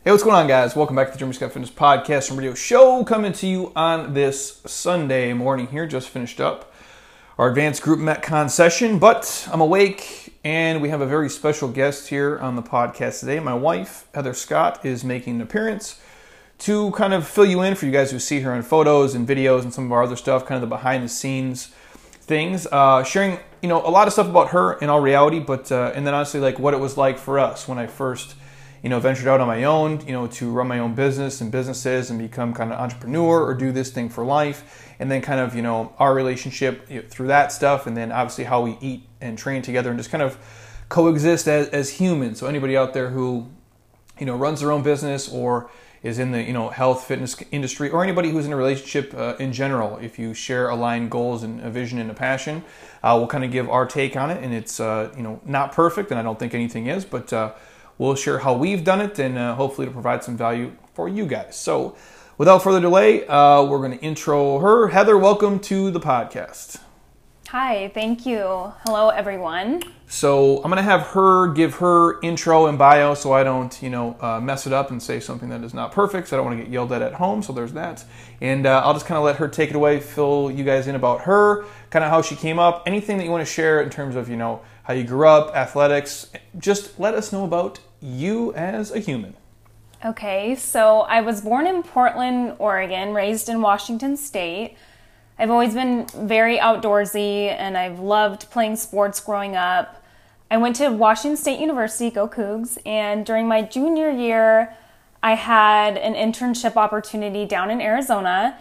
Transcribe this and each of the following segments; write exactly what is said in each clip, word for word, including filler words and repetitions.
Hey, what's going on, guys? Welcome back to the Jeremy Scott Fitness Podcast and Radio Show, coming to you on this Sunday morning here. Just finished up our advanced group Metcon session, but I'm awake, and we have a very special guest here on the podcast today. My wife, Heather Scott, is making an appearance to kind of fill you in for you guys who see her on photos and videos and some of our other stuff, kind of the behind-the-scenes things, uh, sharing, you know, a lot of stuff about her in all reality, but uh, and then honestly, like what it was like for us when I first you know, ventured out on my own, you know, to run my own business and businesses and become kind of entrepreneur or do this thing for life. And then kind of, you know, our relationship you know, through that stuff. And then obviously how we eat and train together and just kind of coexist as, as humans. So anybody out there who, you know, runs their own business or is in the, you know, health, fitness industry, or anybody who's in a relationship uh, in general, if you share aligned goals and a vision and a passion, uh, we'll kind of give our take on it. And it's, uh, you know, not perfect, and I don't think anything is, but uh, we'll share how we've done it, and uh, hopefully to provide some value for you guys. So without further delay, uh, we're going to intro her. Heather, welcome to the podcast. Hi, thank you. Hello, everyone. So I'm going to have her give her intro and bio so I don't, you know, uh, mess it up and say something that is not perfect, so I don't want to get yelled at at home, so there's that. And uh, I'll just kind of let her take it away, fill you guys in about her, kind of how she came up, anything that you want to share in terms of, you know, how you grew up, athletics. Just let us know about you as a human. Okay, so I was born in Portland, Oregon, raised in Washington State. I've always been very outdoorsy, and I've loved playing sports growing up. I went to Washington State University, go Cougs, and during my junior year, I had an internship opportunity down in Arizona.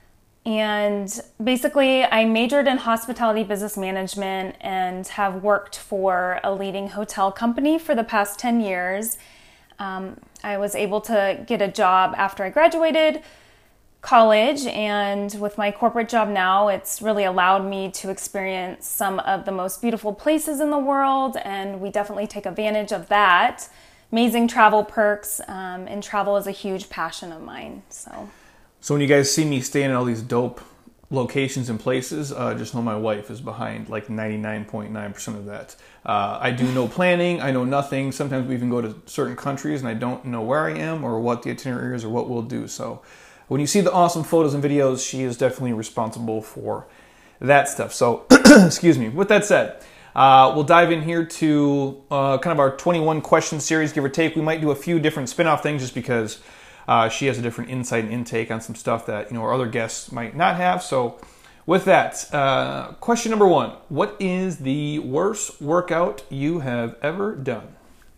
And basically, I majored in hospitality business management and have worked for a leading hotel company for the past ten years. Um, I was able to get a job after I graduated college, and with my corporate job now, it's really allowed me to experience some of the most beautiful places in the world, and we definitely take advantage of that. Amazing travel perks, um, and travel is a huge passion of mine, so... So when you guys see me staying in all these dope locations and places, uh, just know my wife is behind like ninety-nine point nine percent of that. Uh, I do no planning. I know nothing. Sometimes we even go to certain countries and I don't know where I am or what the itinerary is or what we'll do. So when you see the awesome photos and videos, she is definitely responsible for that stuff. So, excuse me. With that said, uh, we'll dive in here to uh, kind of our twenty-one question series, give or take. We might do a few different spin-off things just because Uh, she has a different insight and intake on some stuff that, you know, our other guests might not have. So with that, uh, question number one, what is the worst workout you have ever done?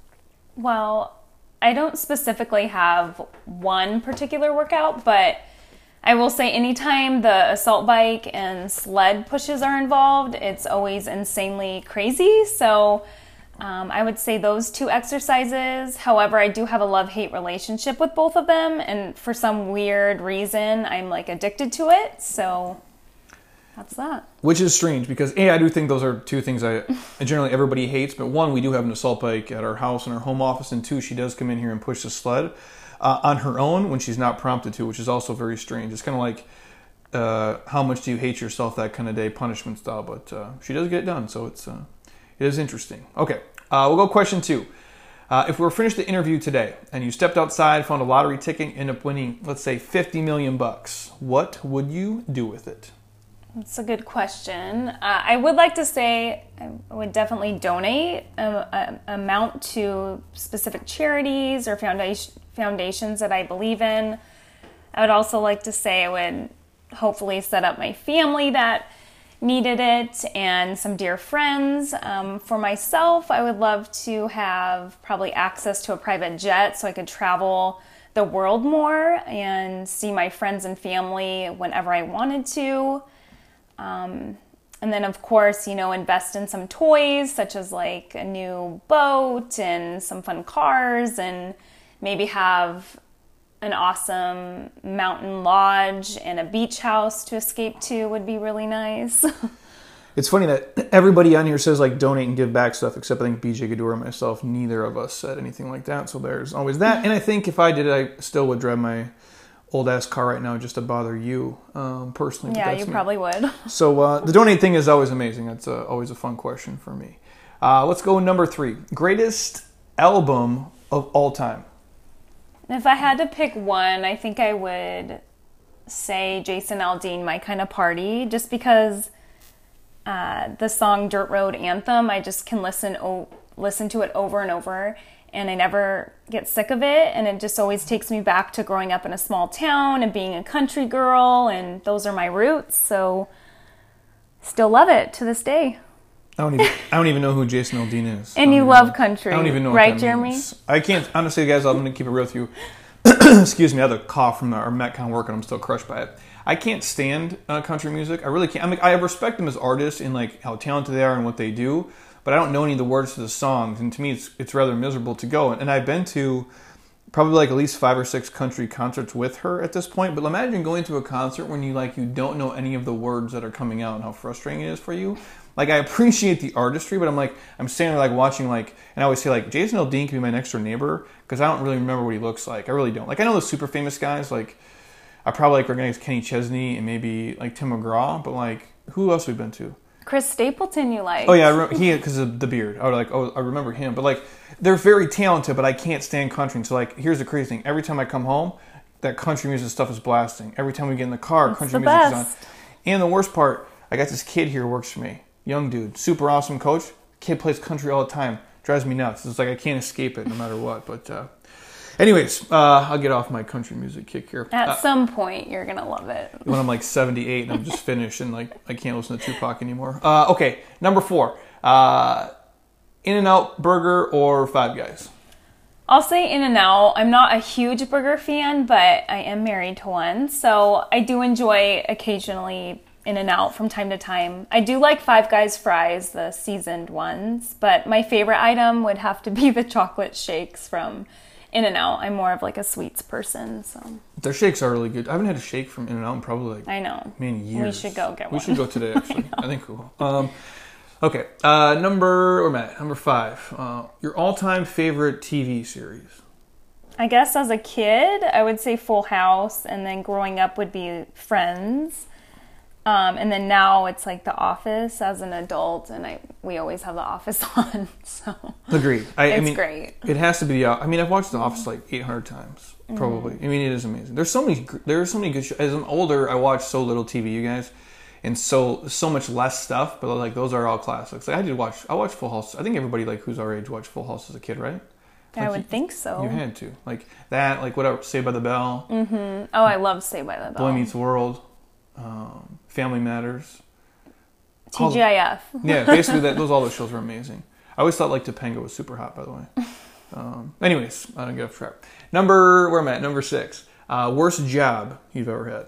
Well, I don't specifically have one particular workout, but I will say anytime the assault bike and sled pushes are involved, it's always insanely crazy. So Um, I would say those two exercises. However, I do have a love-hate relationship with both of them, and for some weird reason, I'm like addicted to it. So that's that. Which is strange because A, I do think those are two things I generally everybody hates. But one, we do have an assault bike at our house in our home office, and two, she does come in here and push the sled uh, on her own when she's not prompted to, which is also very strange. It's kind of like uh, how much do you hate yourself that kind of day, punishment style. But uh, she does get it done, so it's uh, it is interesting. Okay. Uh, we'll go question two. Uh, if we were finished the interview today and you stepped outside, found a lottery ticket, ended up winning, let's say, fifty million bucks, what would you do with it? That's a good question. Uh, I would like to say I would definitely donate an amount to specific charities or foundation, foundations that I believe in. I would also like to say I would hopefully set up my family that needed it and some dear friends. Um, for myself, I would love to have probably access to a private jet so I could travel the world more and see my friends and family whenever I wanted to. Um, and then, of course, you know, invest in some toys such as like a new boat and some fun cars, and maybe have an awesome mountain lodge and a beach house to escape to would be really nice. It's funny that everybody on here says like donate and give back stuff, except I think B J Gaddour and myself, neither of us said anything like that. So there's always that. And I think if I did it, I still would drive my old ass car right now just to bother you um, personally. Yeah, you me. probably would. So uh, the donate thing is always amazing. That's uh, always a fun question for me. Uh, let's go number three. Greatest album of all time. If I had to pick one, I think I would say Jason Aldean, My Kind of Party, just because uh, the song Dirt Road Anthem, I just can listen o- listen to it over and over, and I never get sick of it, and it just always takes me back to growing up in a small town and being a country girl, and those are my roots, so still love it to this day. I don't even I don't even know who Jason Aldean is. And you love know. country, I don't even know what right, that Jeremy? Means. I can't, honestly, guys, I'm going to keep it real with you. Excuse me, I had a cough from our Metcon work and I'm still crushed by it. I can't stand uh, country music. I really can't. I mean, I respect them as artists and like how talented they are and what they do, but I don't know any of the words to the songs, and to me it's it's rather miserable to go. And I've been to probably like at least five or six country concerts with her at this point, but imagine going to a concert when you like you don't know any of the words that are coming out and how frustrating it is for you. Like, I appreciate the artistry, but I'm like, I'm standing there like watching like, and I always say like, Jason Aldean can be my next door neighbor, because I don't really remember what he looks like. I really don't. Like, I know the super famous guys, like, I probably like recognize Kenny Chesney and maybe like Tim McGraw, but like, who else have we been to? Chris Stapleton you like. Oh yeah, I re- he, because of the beard. I was like, oh, I remember him. But like, they're very talented, but I can't stand country. And so like, here's the crazy thing. Every time I come home, that country music stuff is blasting. Every time we get in the car, it's country the music best. is on. And the worst part, I got this kid here who works for me. Young dude, super awesome coach. Kid plays country all the time. Drives me nuts. It's like I can't escape it no matter what. But uh, anyways, uh, I'll get off my country music kick here. At uh, some point, you're going to love it. When I'm like seventy-eight and I'm just finished and like I can't listen to Tupac anymore. Uh, okay, number four. Uh, In-N-Out Burger or Five Guys? I'll say In-N-Out. I'm not a huge burger fan, but I am married to one. So I do enjoy occasionally In-N-Out from time to time. I do like Five Guys fries, the seasoned ones, but my favorite item would have to be the chocolate shakes from In-N-Out. I'm more of like a sweets person, so. Their shakes are really good. I haven't had a shake from In-N-Out in probably like, I know. man, years. We should go get we one. We should go today, actually. I, I think cool. Um, okay, uh, number, or Matt, number five. Uh, your all-time favorite T V series? I guess as a kid, I would say Full House, and then growing up would be Friends. Um, and then now it's like The Office as an adult, and I we always have The Office on, so agreed. I, it's I mean, great. It has to be. I mean, I've watched The Office like eight hundred times, probably. Mm-hmm. I mean, it is amazing. There's so many. There's so many good shows. As I'm older, I watch so little T V, you guys, and so so much less stuff. But like those are all classics. Like, I did watch. I watched Full House. I think everybody like who's our age watched Full House as a kid, right? Like, I would you, think so. You had to like that. Like whatever. Saved by the Bell. Mm-hmm. Oh, I love Saved by the Bell. Boy Meets World. Um, Family Matters. T G I F. Yeah, basically that. Those all those shows were amazing. I always thought like Topanga was super hot, by the way. Um, anyways, I don't get off track. Number where am I at? Number six. Uh, worst job you've ever had?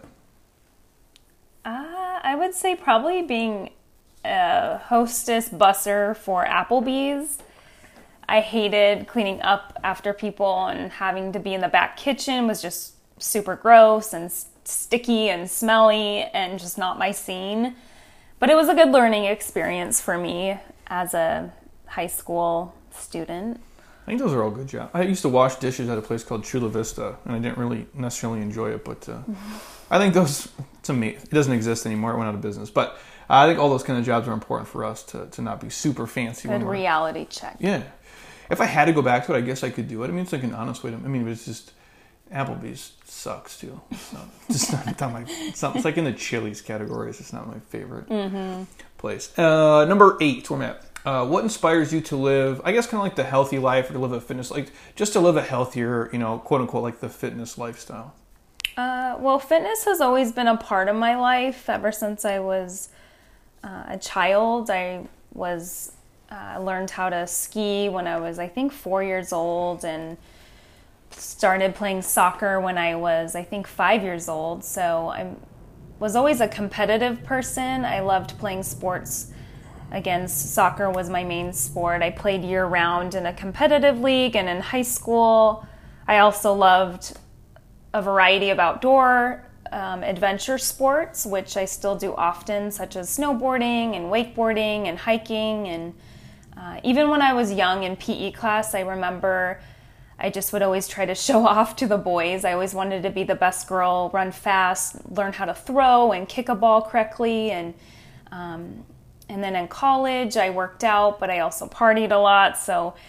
Uh, I would say probably being a hostess busser for Applebee's. I hated cleaning up after people, and having to be in the back kitchen was just super gross and sticky and smelly and just not my scene. But it was a good learning experience for me as a high school student. I think those are all good jobs. I used to wash dishes at a place called Chula Vista, and I didn't really necessarily enjoy it, but uh, I think those, it's amazing. It doesn't exist anymore. It went out of business. But I think all those kind of jobs are important for us to, to not be super fancy. Good reality check. Yeah. If I had to go back to it, I guess I could do it. I mean, it's like an honest way to, I mean, it's just, Applebee's sucks too. It's not, it's not, it's not my, it's, not, it's like in the Chili's category. It's just not my favorite mm-hmm. place. Uh, number eight, where I'm at. Uh, what inspires you to live, I guess kind of like the healthy life, or to live a fitness, like just to live a healthier, you know, quote unquote, like the fitness lifestyle? Uh, well, fitness has always been a part of my life ever since I was uh, a child. I was, uh, learned how to ski when I was, I think, four years old, and started playing soccer when I was, I think, five years old. So I was always a competitive person. I loved playing sports. Again, soccer was my main sport. I played year-round in a competitive league and in high school. I also loved a variety of outdoor um, adventure sports, which I still do often, such as snowboarding and wakeboarding and hiking. And uh, even when I was young in P E class, I remember I just would always try to show off to the boys. I always wanted to be the best girl, run fast, learn how to throw and kick a ball correctly. And um, And then in college, I worked out, but I also partied a lot, so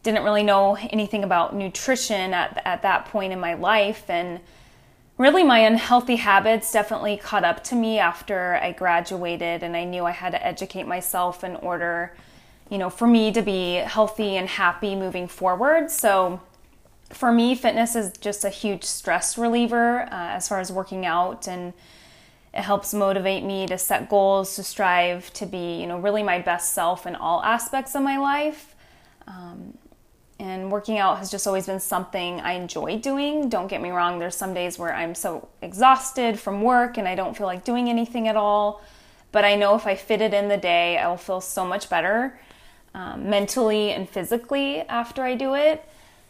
didn't really know anything about nutrition at, at that point in my life. And really my unhealthy habits definitely caught up to me after I graduated, and I knew I had to educate myself in order, you know, for me to be healthy and happy moving forward. So for me, fitness is just a huge stress reliever uh, as far as working out, and it helps motivate me to set goals, to strive to be, you know, really my best self in all aspects of my life. Um, and working out has just always been something I enjoy doing. Don't get me wrong, there's some days where I'm so exhausted from work and I don't feel like doing anything at all. But I know if I fit it in the day, I will feel so much better um, mentally and physically after I do it.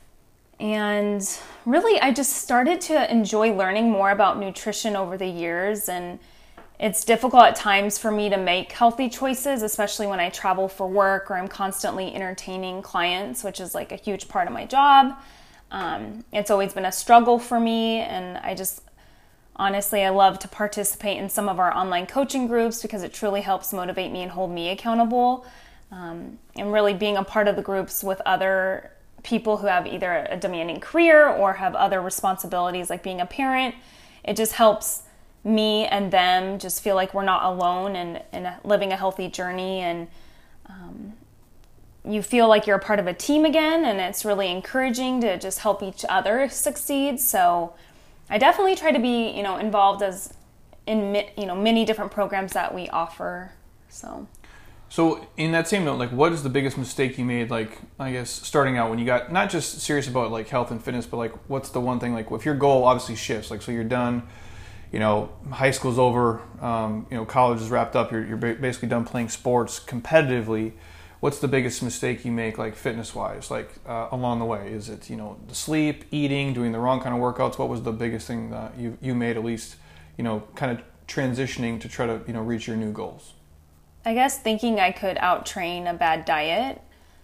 And really, I just started to enjoy learning more about nutrition over the years, and it's difficult at times for me to make healthy choices, especially when I travel for work or I'm constantly entertaining clients, which is like a huge part of my job. Um, it's always been a struggle for me, and I just, honestly, I love to participate in some of our online coaching groups because it truly helps motivate me and hold me accountable. Um, and really being a part of the groups with other people who have either a demanding career or have other responsibilities like being a parent, it just helps me and them just feel like we're not alone and, and living a healthy journey, and um, you feel like you're a part of a team again, and it's really encouraging to just help each other succeed. So I definitely try to be, you know, involved as in, you know, many different programs that we offer. So So in that same note, like, what is the biggest mistake you made, like, I guess, starting out when you got not just serious about, like, health and fitness, but, like, what's the one thing, like, if your goal obviously shifts, like, so you're done, you know, high school's over, um, you know, college is wrapped up, you're, you're basically done playing sports competitively, what's the biggest mistake you make, like, fitness-wise, like, uh, along the way? Is it, you know, the sleep, eating, doing the wrong kind of workouts? What was the biggest thing that you, you made, at least, you know, kind of transitioning to try to, you know, reach your new goals? I guess thinking I could out-train a bad diet.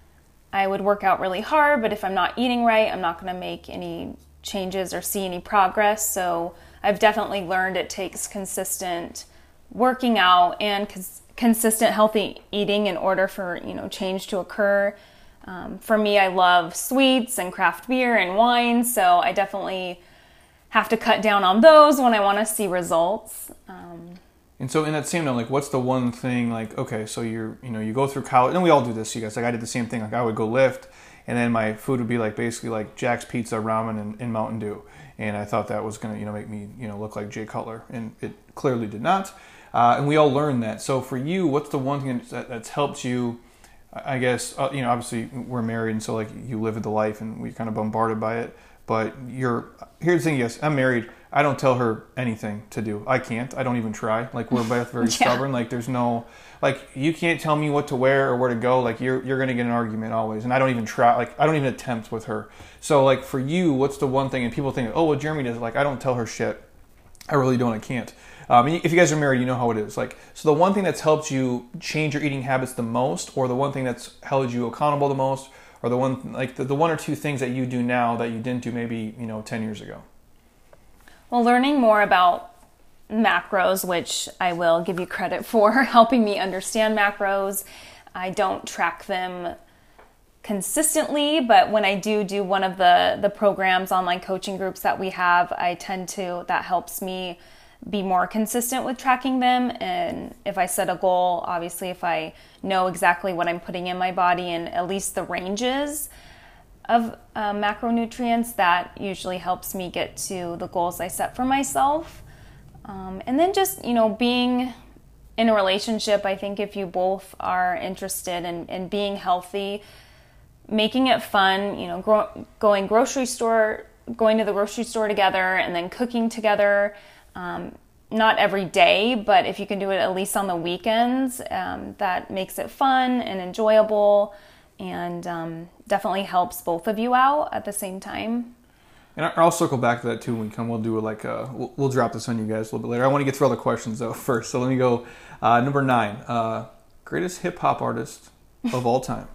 I would work out really hard, but if I'm not eating right, I'm not going to make any changes or see any progress. So I've definitely learned it takes consistent working out and cons- consistent healthy eating in order for, you know, change to occur. Um, for me, I love sweets and craft beer and wine, so I definitely have to cut down on those when I want to see results. Um, And so in that same note, like, what's the one thing, like, okay, so you're, you know, you go through college, and we all do this, you guys, like, I did the same thing, like, I would go lift, and then my food would be, like, basically, like, Jack's Pizza, ramen, and, and Mountain Dew, and I thought that was going to, you know, make me, you know, look like Jay Cutler, and it clearly did not, uh, and we all learned that. So for you, what's the one thing that, that's helped you, I guess, uh, you know, obviously, we're married, and so, like, you live the life, and we're kind of bombarded by it, but you're, here's the thing, yes, I'm married, I don't tell her anything to do. I can't. I don't even try. Like, we're both very yeah. stubborn. Like, there's no, like, you can't tell me what to wear or where to go. Like, you're you're going to get an argument always. And I don't even try. Like, I don't even attempt with her. So, like, for you, what's the one thing? And people think, oh, well, Jeremy does. Like, I don't tell her shit. I really don't. I can't. Um, if you guys are married, you know how it is. Like, so the one thing that's helped you change your eating habits the most, or the one thing that's held you accountable the most, or the one, like, the, the one or two things that you do now that you didn't do maybe, you know, ten years ago? Well, learning more about macros, which I will give you credit for helping me understand macros. I don't track them consistently, but when I do do one of the, the programs, online coaching groups that we have, I tend to, that helps me be more consistent with tracking them. And if I set a goal, obviously if I know exactly what I'm putting in my body and at least the ranges of uh, macronutrients, that usually helps me get to the goals I set for myself. Um, and then just, you know, being in a relationship, I think if you both are interested in, in being healthy, making it fun, you know, gro- going grocery store, going to the grocery store together and then cooking together, um, not every day, but if you can do it at least on the weekends, um, that makes it fun and enjoyable. And um, definitely helps both of you out at the same time. And I'll circle back to that too when we come. We'll do it like a, we'll, we'll drop this on you guys a little bit later. I want to get through all the questions though first. So let me go. Uh, number nine, uh, greatest hip hop artist of all time.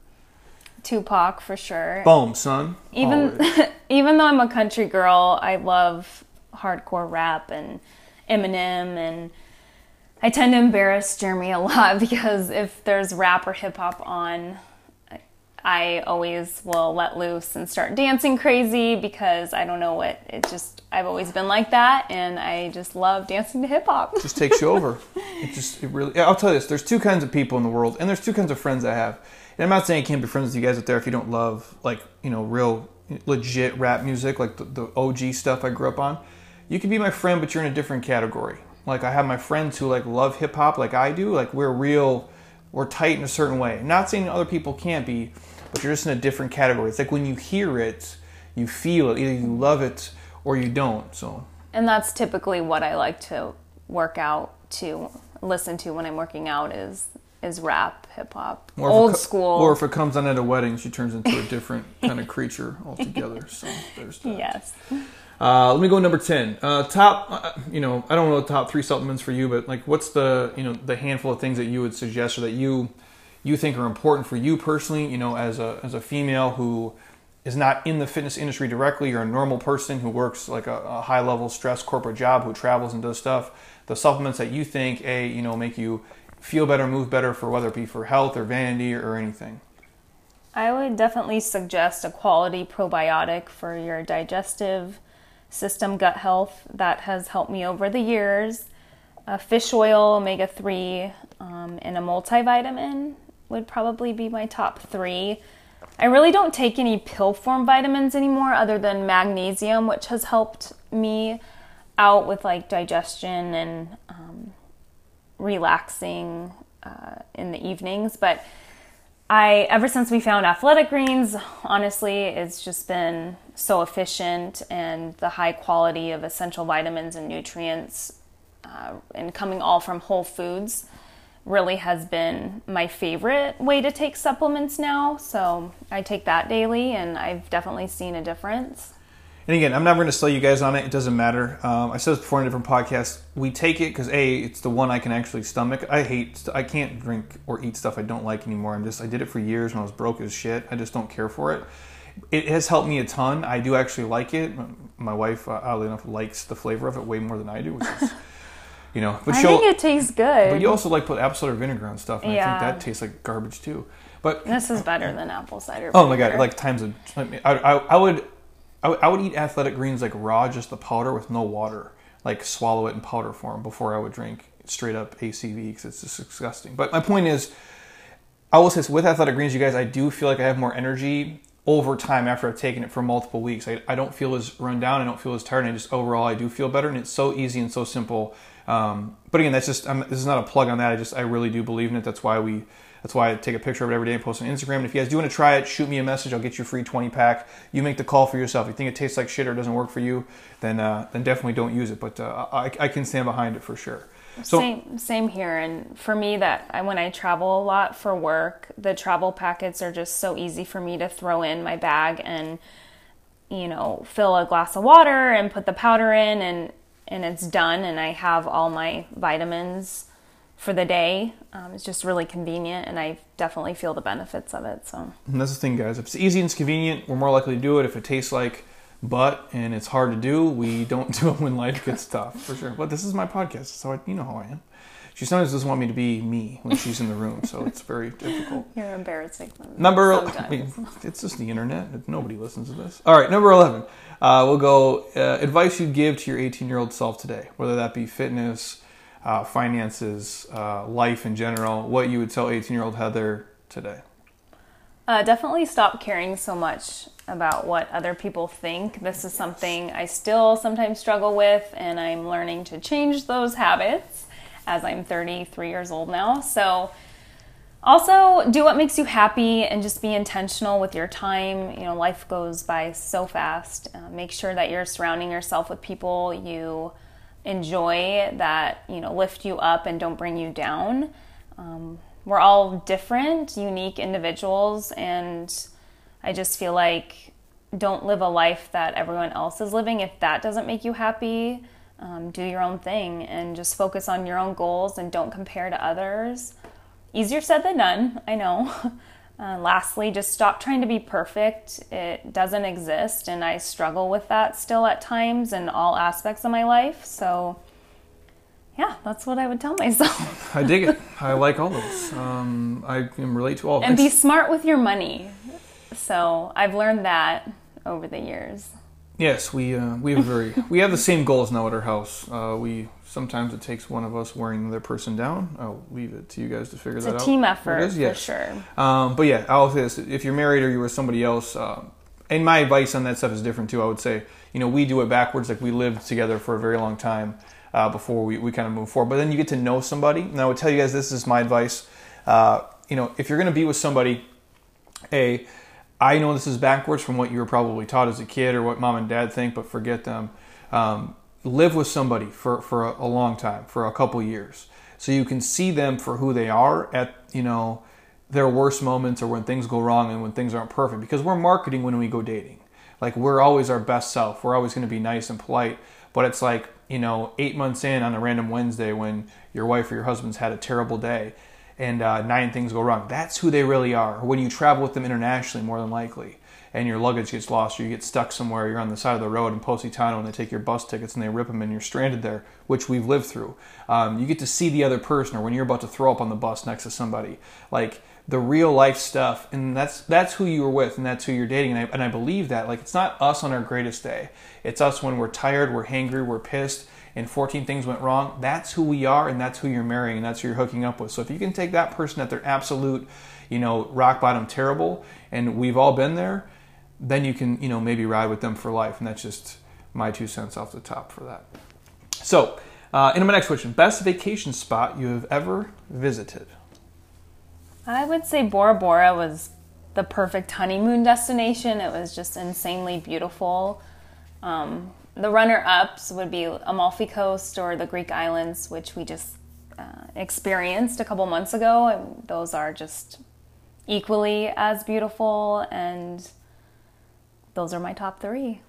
Tupac for sure. Boom, son. Even even though I'm a country girl, I love hardcore rap and Eminem, and I tend to embarrass Jeremy a lot because if there's rap or hip hop on, I always will let loose and start dancing crazy because I don't know what, it just, I've always been like that, and I just love dancing to hip hop. It just takes you over. It just, it really, I'll tell you this, there's two kinds of people in the world, and there's two kinds of friends I have. And I'm not saying I can't be friends with you guys out there if you don't love, like, you know, real legit rap music, like the, the O G stuff I grew up on. You can be my friend, but you're in a different category. Like, I have my friends who, like, love hip hop like I do. Like, we're real, we're tight in a certain way. I'm not saying other people can't be, but you're just in a different category. It's like when you hear it, you feel it. Either you love it or you don't. So, and that's typically what I like to work out to, listen to when I'm working out is is rap, hip hop, old school. Or if it comes on at a wedding, she turns into a different kind of creature altogether. So there's that. Yes. Uh, let me go number ten. Uh, top, uh, you know, I don't know the top three supplements for you, but like, what's the, you know, the handful of things that you would suggest or that you you think are important for you personally, you know, as a as a female who is not in the fitness industry directly, you're a normal person who works like a, a high level stress corporate job, who travels and does stuff. The supplements that you think, a, you know, make you feel better, move better, for whether it be for health or vanity or anything. I would definitely suggest a quality probiotic for your digestive system, gut health. That has helped me over the years. Uh, fish oil, omega three, um, and a multivitamin would probably be my top three. I really don't take any pill form vitamins anymore other than magnesium, which has helped me out with like digestion and um, relaxing uh, in the evenings. But I, ever since we found Athletic Greens, honestly, it's just been so efficient, and the high quality of essential vitamins and nutrients uh, and coming all from whole foods really has been my favorite way to take supplements now. So I take that daily, and I've definitely seen a difference. And again, I'm never going to sell you guys on it. It doesn't matter. Um, I said this before in a different podcast. We take it because, A, it's the one I can actually stomach. I hate, I can't drink or eat stuff I don't like anymore. I'm just, I did it for years when I was broke as shit. I just don't care for it. It has helped me a ton. I do actually like it. My wife, uh, oddly enough, likes the flavor of it way more than I do, which is, you know. But I think it tastes good. But you also like put apple cider vinegar on stuff, and yeah. I think that tastes like garbage too. But this is better than apple cider vinegar. Oh my god, like times a, I, I, I would, I would, I would eat Athletic Greens like raw, just the powder with no water, like swallow it in powder form before I would drink straight up A C V, because it's just disgusting. But my point is, I will say this, with Athletic Greens, you guys, I do feel like I have more energy over time after I've taken it for multiple weeks. I, I don't feel as run down. I don't feel as tired. And I just overall, I do feel better. And it's so easy and so simple. Um, but again, that's just, I'm, this is not a plug on that. I just, I really do believe in it. That's why we, that's why I take a picture of it every day and post on Instagram. And if you guys do want to try it, shoot me a message. I'll get you a free twenty pack. You make the call for yourself. If you think it tastes like shit or doesn't work for you, then, uh, then definitely don't use it. But, uh, I, I can stand behind it for sure. So, same, same here. And for me, that I, when I travel a lot for work, the travel packets are just so easy for me to throw in my bag and, you know, fill a glass of water and put the powder in, and, and it's done. And I have all my vitamins for the day. Um, it's just really convenient, and I definitely feel the benefits of it. So and that's the thing, guys. If it's easy and it's convenient, we're more likely to do it. If it tastes like butt and it's hard to do, we don't do it when life gets tough, for sure. But this is my podcast, so I, you know how I am. She sometimes doesn't want me to be me when she's in the room, so it's very difficult. You're embarrassing them. Number, I mean, it's just the internet. Nobody listens to this. All right, number eleven. Uh, we'll go uh, advice you'd give to your eighteen-year-old self today, whether that be fitness, uh, finances, uh, life in general. What you would tell eighteen-year-old Heather today? Uh, definitely stop caring so much about what other people think. This is something I still sometimes struggle with, and I'm learning to change those habits as I'm thirty-three years old now. So also do what makes you happy and just be intentional with your time. You know, life goes by so fast. Uh, make sure that you're surrounding yourself with people you enjoy, that, you know, lift you up and don't bring you down. Um, we're all different, unique individuals, and I just feel like don't live a life that everyone else is living. If that doesn't make you happy, um, do your own thing and just focus on your own goals and don't compare to others. Easier said than done, I know. Uh, lastly, just stop trying to be perfect. It doesn't exist, and I struggle with that still at times in all aspects of my life. So yeah, that's what I would tell myself. I dig it. I like all those. Um, I can relate to all of And them. be smart with your money. So I've learned that over the years. Yes, we uh, we have very we have the same goals now at our house. Uh, we sometimes it takes one of us wearing the other person down. I'll leave it to you guys to figure It's that a out. team effort, It is, for yes. sure. Um, but yeah, I'll say this: if you're married or you're with somebody else, uh, and my advice on that stuff is different too. I would say, you know, we do it backwards. Like we lived together for a very long time uh, before we, we kind of move forward. But then you get to know somebody. And I would tell you guys, this is my advice. Uh, you know, if you're going to be with somebody, a I know this is backwards from what you were probably taught as a kid or what mom and dad think, but forget them. Um, live with somebody for, for a, a long time, for a couple years, so you can see them for who they are at, you know, their worst moments or when things go wrong and when things aren't perfect. Because we're marketing when we go dating. Like, we're always our best self. We're always going to be nice and polite. But it's like, you know, eight months in on a random Wednesday when your wife or your husband's had a terrible day and uh, nine things go wrong. That's who they really are. Or when you travel with them internationally, more than likely, and your luggage gets lost or you get stuck somewhere, you're on the side of the road in Positano and they take your bus tickets and they rip them and you're stranded there, which we've lived through. Um, you get to see the other person, or when you're about to throw up on the bus next to somebody. Like, the real life stuff, and that's that's who you were with and that's who you're dating. And I, and I believe that. Like, it's not us on our greatest day. It's us when we're tired, we're hangry, we're pissed, and fourteen things went wrong. That's who we are, and that's who you're marrying, and that's who you're hooking up with. So if you can take that person at their absolute, you know, rock bottom terrible, and we've all been there, then you can, you know, maybe ride with them for life. And that's just my two cents off the top for that. So, uh, into my next question. Best vacation spot you have ever visited? I would say Bora Bora was the perfect honeymoon destination. It was just insanely beautiful. Um, the runner-ups would be Amalfi Coast or the Greek islands, which we just uh, experienced a couple months ago. And those are just equally as beautiful, and those are my top three.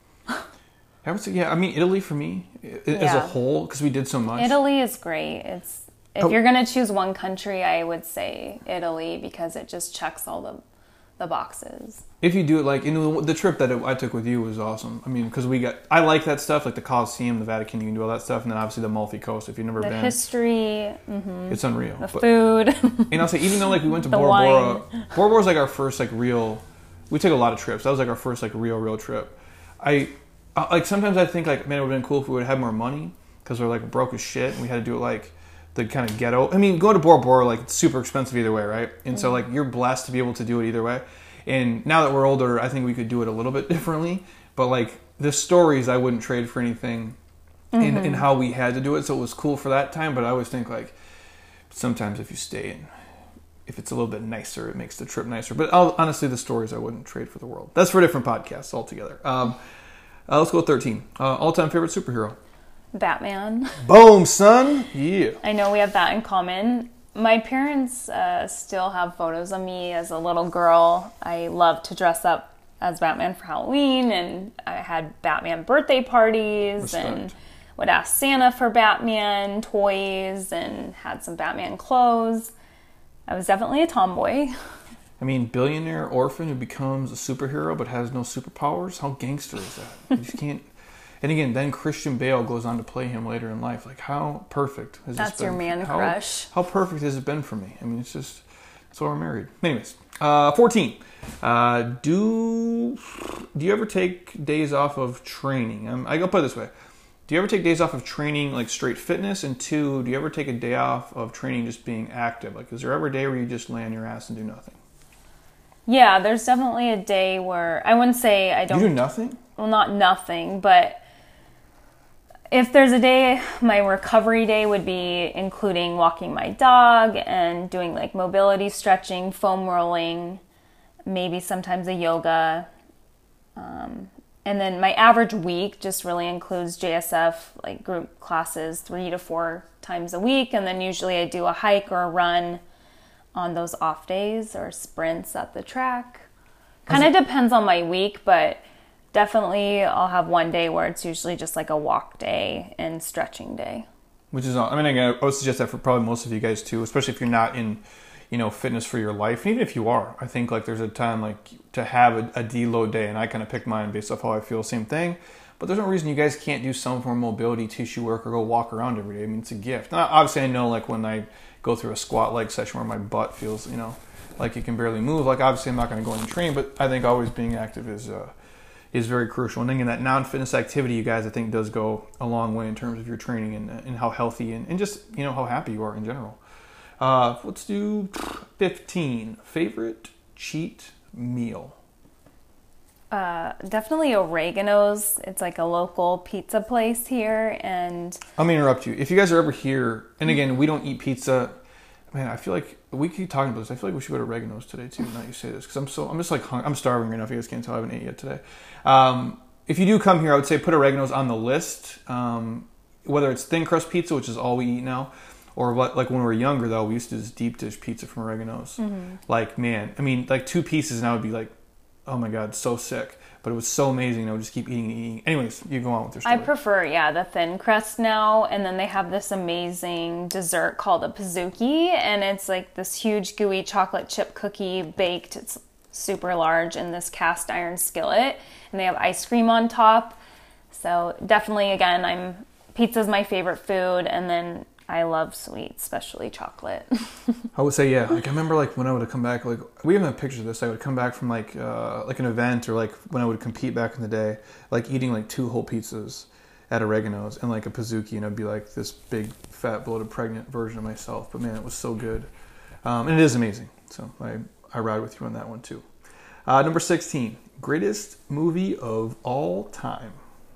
I would say, yeah, I mean, Italy for me, as Yeah. a whole, because we did so much. Italy is great. It's if Oh. you're gonna choose one country, I would say Italy, because it just checks all the the boxes. If you do it, like, you know, the trip that I took with you was awesome. I mean, because we got, I like that stuff, like the Colosseum, the Vatican, you can do all that stuff, and then obviously the Amalfi Coast, if you've never The been. history, mhm, It's unreal. the But, food. and I'll say, even though, like, we went to The Bora wine. Bora, Bora Bora was like our first, like, real, we took a lot of trips. That was like our first, like, real, real trip. I, I like, sometimes I think, like, man, it would have been cool if we would have had more money, because we're, like, broke as shit, and we had to do it, like, the kind of ghetto. I mean, going to Bora Bora, like, it's super expensive either way, right? And mm-hmm. so, like, you're blessed to be able to do it either way. And now that we're older, I think we could do it a little bit differently. But, like, the stories I wouldn't trade for anything mm-hmm. in, in how we had to do it. So it was cool for that time. But I always think, like, sometimes if you stay and if it's a little bit nicer, it makes the trip nicer. But I'll, honestly, the stories I wouldn't trade for the world. That's for different podcasts altogether. Um, uh, let's go with thirteen. Uh, all-time favorite superhero? Batman. Boom, son. Yeah. I know we have that in common. My parents uh, still have photos of me as a little girl. I loved to dress up as Batman for Halloween, and I had Batman birthday parties. Respect. And would ask Santa for Batman toys and had some Batman clothes. I was definitely a tomboy. I mean, billionaire orphan who becomes a superhero but has no superpowers? How gangster is that? You just can't... And again, then Christian Bale goes on to play him later in life. Like, how perfect has That's this been? your man how, crush. How perfect has it been for me? I mean, it's just, that's why we're married. Anyways, uh, fourteen. Uh, do do you ever take days off of training? Um, I go put it this way. Do you ever take days off of training, like straight fitness? And two, do you ever take a day off of training just being active? Like, is there ever a day where you just lay on your ass and do nothing? Yeah, there's definitely a day where, I wouldn't say I don't... You do nothing? Well, not nothing, but... If there's a day, my recovery day would be including walking my dog and doing like mobility stretching, foam rolling, maybe sometimes a yoga. Um, and then my average week just really includes J S F, like group classes, three to four times a week. And then usually I do a hike or a run on those off days or sprints at the track. Kind of depends on my week, but... Definitely, I'll have one day where it's usually just like a walk day and stretching day. Which is, I mean, again, I would suggest that for probably most of you guys too, especially if you're not in, you know, fitness for your life. And even if you are, I think like there's a time like to have a, a deload day, and I kind of pick mine based off how I feel. Same thing, But there's no reason you guys can't do some form of mobility, tissue work, or go walk around every day. I mean, it's a gift. Now, obviously, I know like when I go through a squat leg session where my butt feels, you know, like it can barely move. Like obviously, I'm not going to go in and train, but I think always being active is uh, is very crucial. And then that non-fitness activity, you guys, I think does go a long way in terms of your training and, and how healthy and, and just, you know, how happy you are in general. Uh, let's do fifteen. Favorite cheat meal? Uh, definitely Oregano's. It's like a local pizza place here, and I'm gonna interrupt you. If you guys are ever here, and again, we don't eat pizza. Man, I feel like we keep talking about this. I feel like we should go to Oregano's today too. Now you say this, because I'm so I'm just like hung, I'm starving right now. If you guys can't tell, I haven't ate yet today. Um, if you do come here, I would say put Oregano's on the list. Um, whether it's thin crust pizza, which is all we eat now, or what, like when we were younger though, we used to do this deep dish pizza from Oregano's. Mm-hmm. Like man, I mean, like two pieces, and I would be like, oh my god, so sick. But it was so amazing. I would just keep eating and eating. Anyways, you go on with your story. I prefer, yeah, the thin crust now. And then they have this amazing dessert called a Pizookie. And it's like this huge gooey chocolate chip cookie baked. It's super large in this cast iron skillet. And they have ice cream on top. So definitely, again, I'm pizza's my favorite food. And then I love sweets, especially chocolate. I would say, yeah. Like I remember, like when I would come back, like we even have pictures of this. I would come back from like uh, like an event, or like when I would compete back in the day, like eating like two whole pizzas at Oregano's and like a Pizookie, and I'd be like this big, fat, bloated, pregnant version of myself. But man, it was so good, um, and it is amazing. So I I ride with you on that one too. Uh, number sixteen, greatest movie of all time.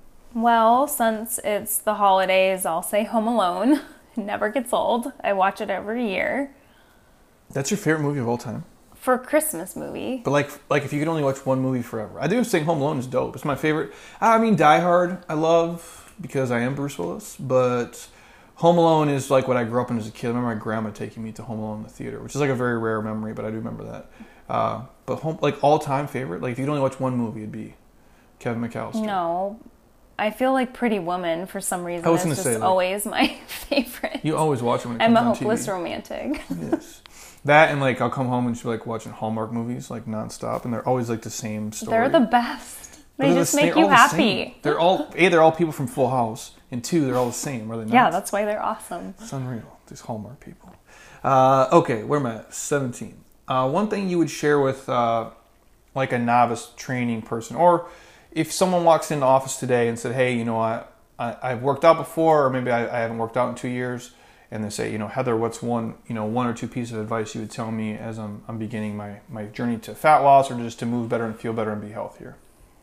Well, since it's the holidays, I'll say Home Alone. It never gets old. I watch it every year. That's your favorite movie of all time? For a Christmas movie. But like, like if you could only watch one movie forever. I do think Home Alone is dope. It's my favorite. I mean, Die Hard I love because I am Bruce Willis. But Home Alone is like what I grew up in as a kid. I remember my grandma taking me to Home Alone in the theater, which is like a very rare memory, but I do remember that. Uh, but home, like all-time favorite, like if you could only watch one movie, it'd be Kevin McAllister. No. I feel like Pretty Woman for some reason. I was it's gonna just say, like, always my favorite. You always watch it when it I'm comes a on hopeless T V. romantic. Yes. That and like I'll come home and she'll be like watching Hallmark movies like nonstop, and they're always like the same story. They're the best. They They're just the, make they're you all the happy. same. They're all A, they're all people from Full House, and two, they're all the same, are they not? Yeah, that's why they're awesome. It's unreal. These Hallmark people. Uh, okay, where am I at? seventeen. Uh, one thing you would share with uh, like a novice training person, or if someone walks into office today and said, hey, you know, I, I, I've worked out before, or maybe I, I haven't worked out in two years, and they say, you know, Heather, what's one, you know, one or two pieces of advice you would tell me as I'm, I'm beginning my, my journey to fat loss, or just to move better and feel better and be healthier?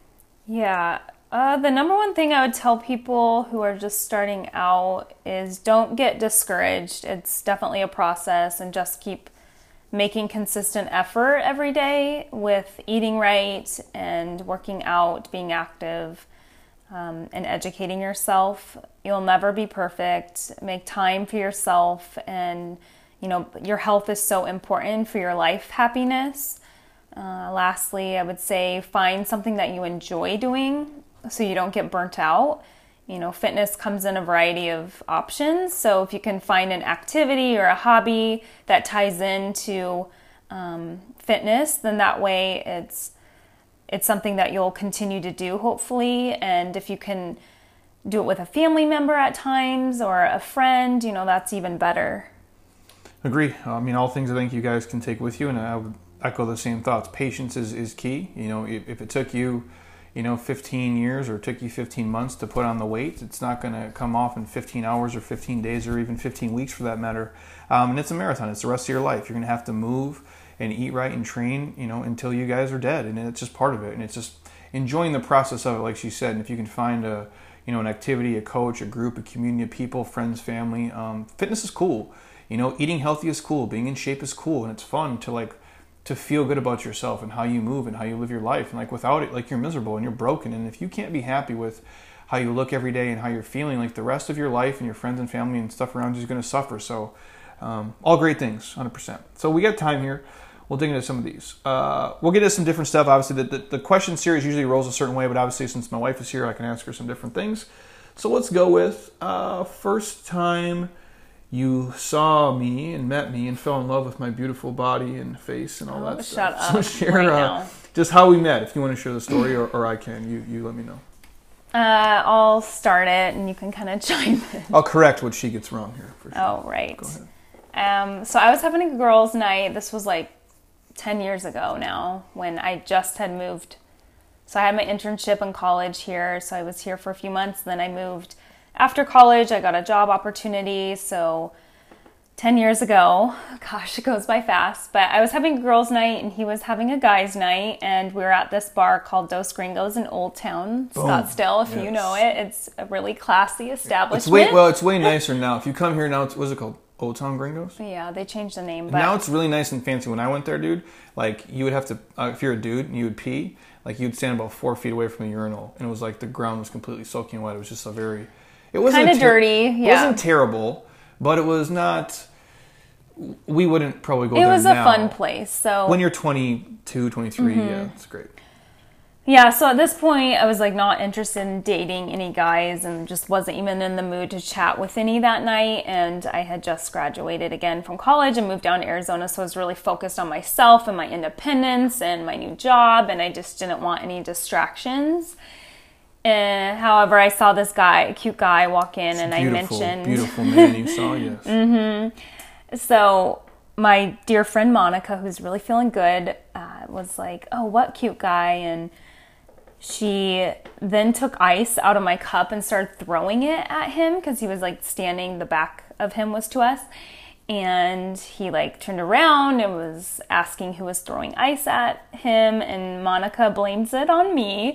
Yeah. Uh, the number one thing I would tell people who are just starting out is don't get discouraged. It's definitely a process, and just keep making consistent effort every day with eating right and working out, being active, um, and educating yourself. You'll never be perfect. Make time for yourself, and you know your health is so important for your life happiness. Uh, lastly, I would say find something that you enjoy doing so you don't get burnt out. You know, fitness comes in a variety of options. So if you can find an activity or a hobby that ties into um, fitness, then that way it's it's something that you'll continue to do, hopefully. And if you can do it with a family member at times or a friend, you know, that's even better. Agree. I mean, all things I think you guys can take with you, and I would echo the same thoughts. Patience is, is key. You know, if, if it took you, you know, fifteen years or it took you fifteen months to put on the weight, it's not going to come off in fifteen hours or fifteen days or even fifteen weeks for that matter. Um, and it's a marathon. It's the rest of your life. You're going to have to move and eat right and train, you know, until you guys are dead. And it's just part of it. And it's just enjoying the process of it, like she said. And if you can find a, you know, an activity, a coach, a group, a community of people, friends, family, um, fitness is cool. You know, eating healthy is cool. Being in shape is cool. And it's fun to like, to feel good about yourself and how you move and how you live your life. And like without it, like you're miserable and you're broken. And if you can't be happy with how you look every day and how you're feeling, like the rest of your life and your friends and family and stuff around you is going to suffer. So um, all great things, one hundred percent. So we got time here. We'll dig into some of these. Uh, we'll get into some different stuff. Obviously, the, the, the question series usually rolls a certain way, but obviously since my wife is here, I can ask her some different things. So let's go with uh, first time you saw me and met me and fell in love with my beautiful body and face and all oh, that shut stuff. Up So share right uh, now. just how we met. If you want to share the story, or, or I can, you you let me know. Uh, I'll start it, and you can kind of chime in. I'll correct what she gets wrong here. For sure. Oh, right. Go ahead. Um, so I was having a girls' night. This was like ten years ago now, when I just had moved. So I had my internship in college here, so I was here for a few months. Then I moved after college. I got a job opportunity, so ten years ago, gosh, it goes by fast, but I was having a girls' night and he was having a guys' night, and we were at this bar called Dos Gringos in Old Town, Boom. Scottsdale, if Yes. you know it. It's a really classy establishment. It's way, well, it's way nicer now. If you come here now, it's, what's it called? Old Town Gringos? Yeah, they changed the name. But Now it's really nice and fancy. When I went there, dude, like, you would have to, uh, if you're a dude and you would pee, like, you'd stand about four feet away from the urinal, and it was like the ground was completely soaking wet. It was just a very, it wasn't kind of ter- dirty, It yeah. wasn't terrible, but it was not, we wouldn't probably go it there was a now. fun place. So When you're twenty-two, twenty-three, Mm-hmm. yeah, it's great. yeah, so at this point, I was like not interested in dating any guys and just wasn't even in the mood to chat with any that night. And I had just graduated again from college and moved down to Arizona, so I was really focused on myself and my independence and my new job, and I just didn't want any distractions. And however, I saw this guy, a cute guy, walk in, and I Beautiful, mentioned, beautiful man you saw, yes. mm-hmm. So my dear friend Monica, who's really feeling good, uh, was like, "Oh, what cute guy?" And she then took ice out of my cup and started throwing it at him because he was like standing, the back of him was to us. And he like turned around and was asking who was throwing ice at him. And Monica blames it on me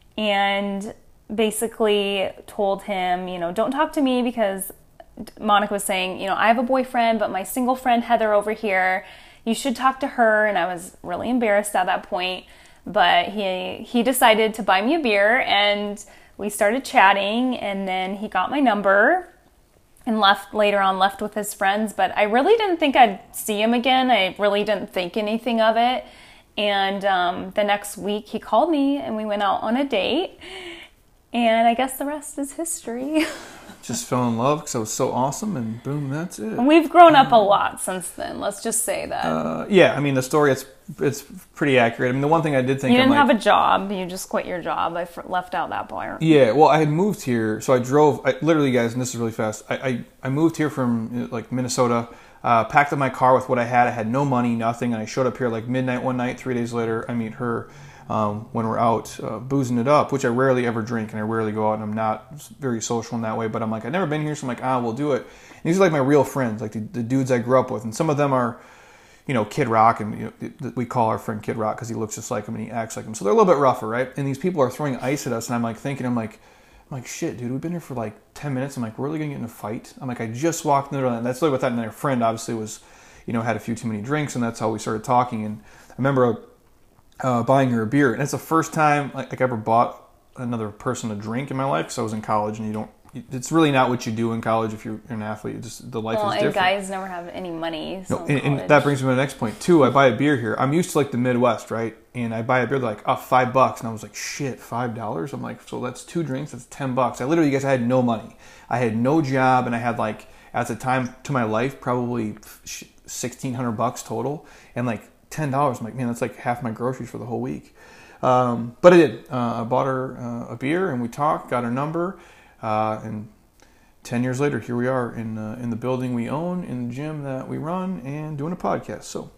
and basically told him, you know, don't talk to me, because Monica was saying, you know, I have a boyfriend, but my single friend Heather over here, you should talk to her. And I was really embarrassed at that point. But he he decided to buy me a beer, and we started chatting, and then he got my number and left later on, left with his friends. But I really didn't think I'd see him again. I really didn't think anything of it. And um, the next week he called me and we went out on a date. And I guess the rest is history. Just fell in love because I was so awesome, and boom, that's it. And we've grown up a lot since then. Let's just say that. Uh, yeah, I mean, the story, it's it's pretty accurate. I mean, the one thing I did think... You didn't I'm like, have a job. You just quit your job. I f- left out that part. Yeah, well, I had moved here, so I drove... I, literally, guys, and this is really fast. I, I, I moved here from, like, Minnesota, uh, packed up my car with what I had. I had no money, nothing, and I showed up here, like, midnight one night. Three days later, I meet her um, when we're out uh, boozing it up, which I rarely ever drink, and I rarely go out, and I'm not very social in that way, but I'm like, I've never been here, so I'm like, ah, we'll do it. And these are, like, my real friends, like, the, the dudes I grew up with, and some of them are... you know, Kid Rock, and you know, we call our friend Kid Rock because he looks just like him and he acts like him. So they're a little bit rougher, right? And these people are throwing ice at us, and I'm like thinking, I'm like, I'm like, shit, dude, we've been here for like ten minutes. I'm like, we're really gonna get in a fight? I'm like, I just walked into that. And that's like what that. And their friend obviously was, you know, had a few too many drinks, and that's how we started talking. And I remember uh, buying her a beer, and it's the first time like, like I ever bought another person a drink in my life because I was in college, and you don't. It's really not what you do in college if you're an athlete. It's just the life Well, is and different. guys never have any money. So No, in and, and college- that brings me to the next point too. I buy a beer here. I'm used to like the Midwest, right? And I buy a beer, they're like, oh, five bucks. And I was like, shit, five dollars? I'm like, so that's two drinks, that's ten bucks. I literally, guys, I had no money. I had no job, and I had like, at the time to my life, probably sixteen hundred bucks total. And like ten dollars, I'm like, man, that's like half my groceries for the whole week. Um, but I did. Uh, I bought her uh, a beer, and we talked, got her number, uh, and ten years later, here we are in uh, in the building we own, in the gym that we run, and doing a podcast. So,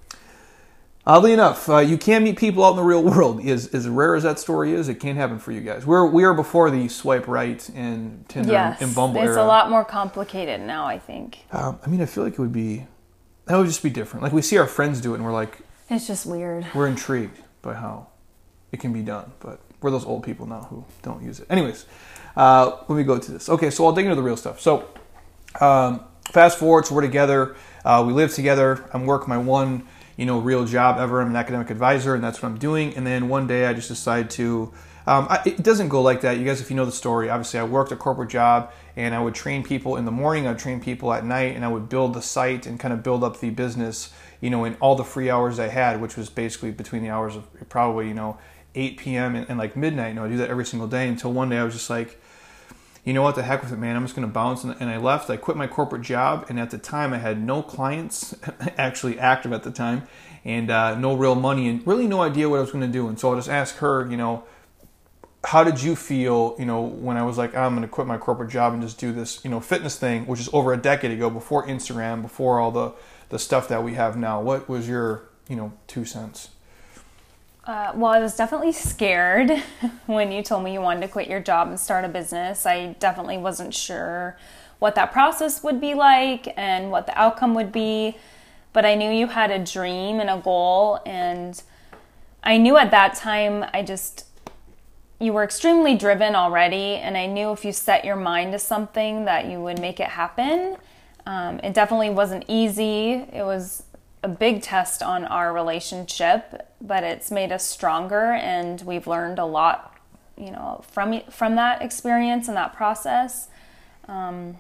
oddly enough, uh, you can meet people out in the real world. As, as rare as that story is, it can happen for you guys. We're we are before the swipe right and Tinder yes, and Bumble it's era. a lot more complicated now, I think. Um, I mean, I feel like it would be that would just be different. Like we see our friends do it, and we're like, It's just weird. we're intrigued by how it can be done. But we're those old people now who don't use it. Anyways. Uh, let me go to this. Okay, so I'll dig into the real stuff. So, um, fast forward, so we're together. Uh, we live together. I'm working my one, you know, real job ever. I'm an academic advisor, and that's what I'm doing. And then one day I just decide to, um, I, it doesn't go like that. You guys, if you know the story, obviously I worked a corporate job, and I would train people in the morning. I would train people at night, and I would build the site and kind of build up the business, you know, in all the free hours I had, which was basically between the hours of probably, you know, eight p.m. and, and like midnight. You know, I do that every single day until one day I was just like, you know what, the heck with it, man. I'm just going to bounce. And, and I left. I quit my corporate job. And at the time, I had no clients actually active at the time, and uh, no real money, and really no idea what I was going to do. And so I'll just ask her, you know, how did you feel, you know, when I was like, I'm going to quit my corporate job and just do this, you know, fitness thing, which is over a decade ago, before Instagram, before all the, the stuff that we have now? What was your, you know, two cents? Uh, well, I was definitely scared when you told me you wanted to quit your job and start a business. I definitely wasn't sure what that process would be like and what the outcome would be. But I knew you had a dream and a goal. And I knew at that time, I just, you were extremely driven already. And I knew if you set your mind to something that you would make it happen. Um, it definitely wasn't easy. It was a big test on our relationship, but it's made us stronger, and we've learned a lot, you know, from from that experience and that process. Um,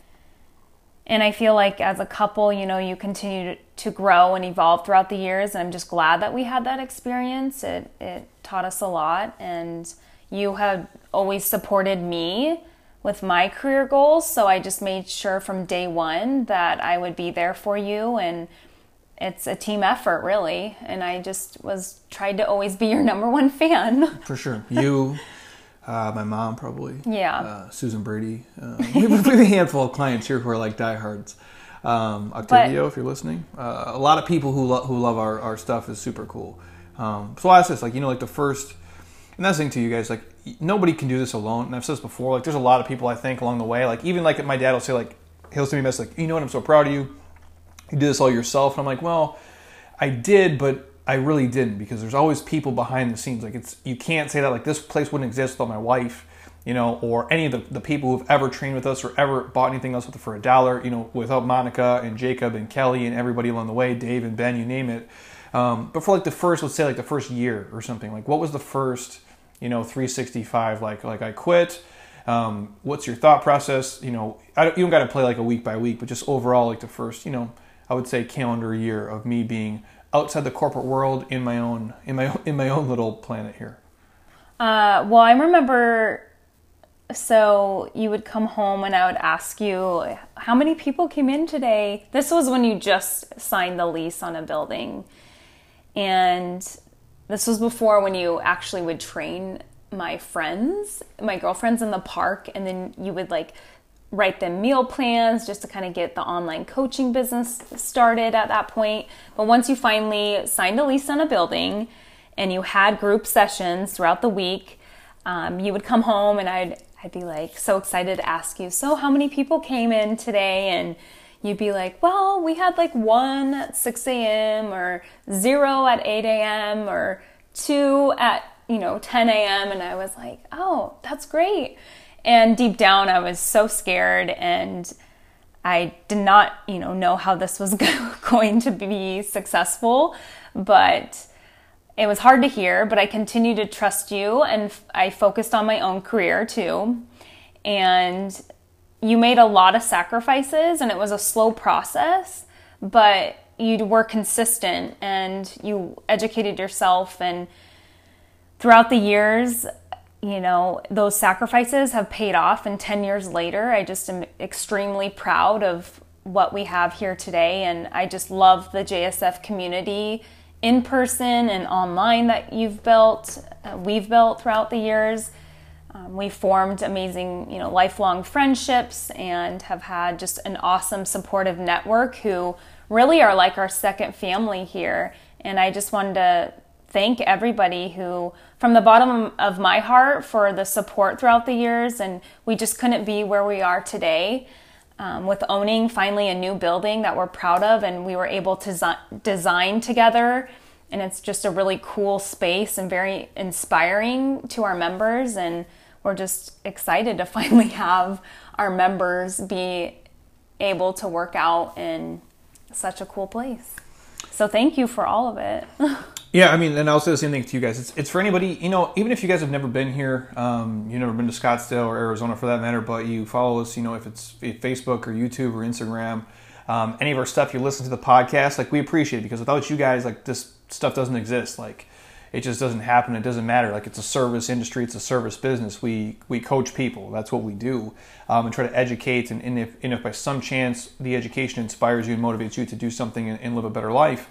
and I feel like as a couple, you know, you continue to, to grow and evolve throughout the years, and I'm just glad that we had that experience. It it taught us a lot, and you have always supported me with my career goals, so I just made sure from day one that I would be there for you, and it's a team effort, really. And I just was tried to always be your number one fan. For sure. You, uh, my mom probably. Yeah. Uh, Susan Brady. Uh, we, have, we have a handful of clients here who are like diehards. Um, Octavio, but, if you're listening. Uh, a lot of people who, lo- who love our, our stuff is super cool. Um, so I ask this, like, you know, like the first, and that's the thing to you guys, like, nobody can do this alone. And I've said this before, like, there's a lot of people I think along the way, like, even like my dad will say, like, he'll send me a message, like, you know what, I'm so proud of you. You did this all yourself. And I'm like, well, I did, but I really didn't, because there's always people behind the scenes. Like, it's, you can't say that, like, this place wouldn't exist without my wife, you know, or any of the, the people who've ever trained with us or ever bought anything else with for a dollar, you know, without Monica and Jacob and Kelly and everybody along the way, Dave and Ben, you name it. Um, but for like the first, let's say like the first year or something, like what was the first, you know, three sixty-five, like, like I quit. Um, what's your thought process? You know, I don't, you don't got to play like a week by week, but just overall, like the first, you know, I would say calendar year of me being outside the corporate world in my own in my in my own little planet here. Uh, well, I remember. So you would come home and I would ask you, how many people came in today? This was when you just signed the lease on a building, and this was before when you actually would train my friends, my girlfriends in the park, and then you would like write them meal plans just to kind of get the online coaching business started at that point. But once you finally signed a lease on a building and you had group sessions throughout the week, um, you would come home and I'd I'd be like so excited to ask you, so how many people came in today? And you'd be like, well, we had like one at six a.m. or zero at eight a.m. or two at, you know, ten a.m. And I was like, oh, that's great. And deep down, I was so scared, and I did not, you know, know how this was going to be successful, but it was hard to hear, but I continued to trust you, and I focused on my own career too. And you made a lot of sacrifices, and it was a slow process, but you were consistent and you educated yourself. And throughout the years, you know, those sacrifices have paid off, and ten years later, I just am extremely proud of what we have here today. And I just love the J S F community in person and online that you've built, uh, we've built throughout the years. Um, we formed amazing, you know, lifelong friendships and have had just an awesome supportive network who really are like our second family here. And I just wanted to thank everybody who, from the bottom of my heart, for the support throughout the years. And we just couldn't be where we are today. Um, with owning finally a new building that we're proud of, and we were able to zi- design together, and it's just a really cool space and very inspiring to our members, and we're just excited to finally have our members be able to work out in such a cool place. So thank you for all of it. Yeah, I mean, and I'll say the same thing to you guys. It's it's for anybody, you know, even if you guys have never been here, um, you've never been to Scottsdale or Arizona for that matter, but you follow us, you know, if it's Facebook or YouTube or Instagram, um, any of our stuff, you listen to the podcast, like, we appreciate it, because without you guys, like, this stuff doesn't exist. Like, it just doesn't happen. It doesn't matter. Like, it's a service industry. It's a service business. We we coach people. That's what we do, um, and try to educate. And, and, if, and if by some chance the education inspires you and motivates you to do something and, and live a better life,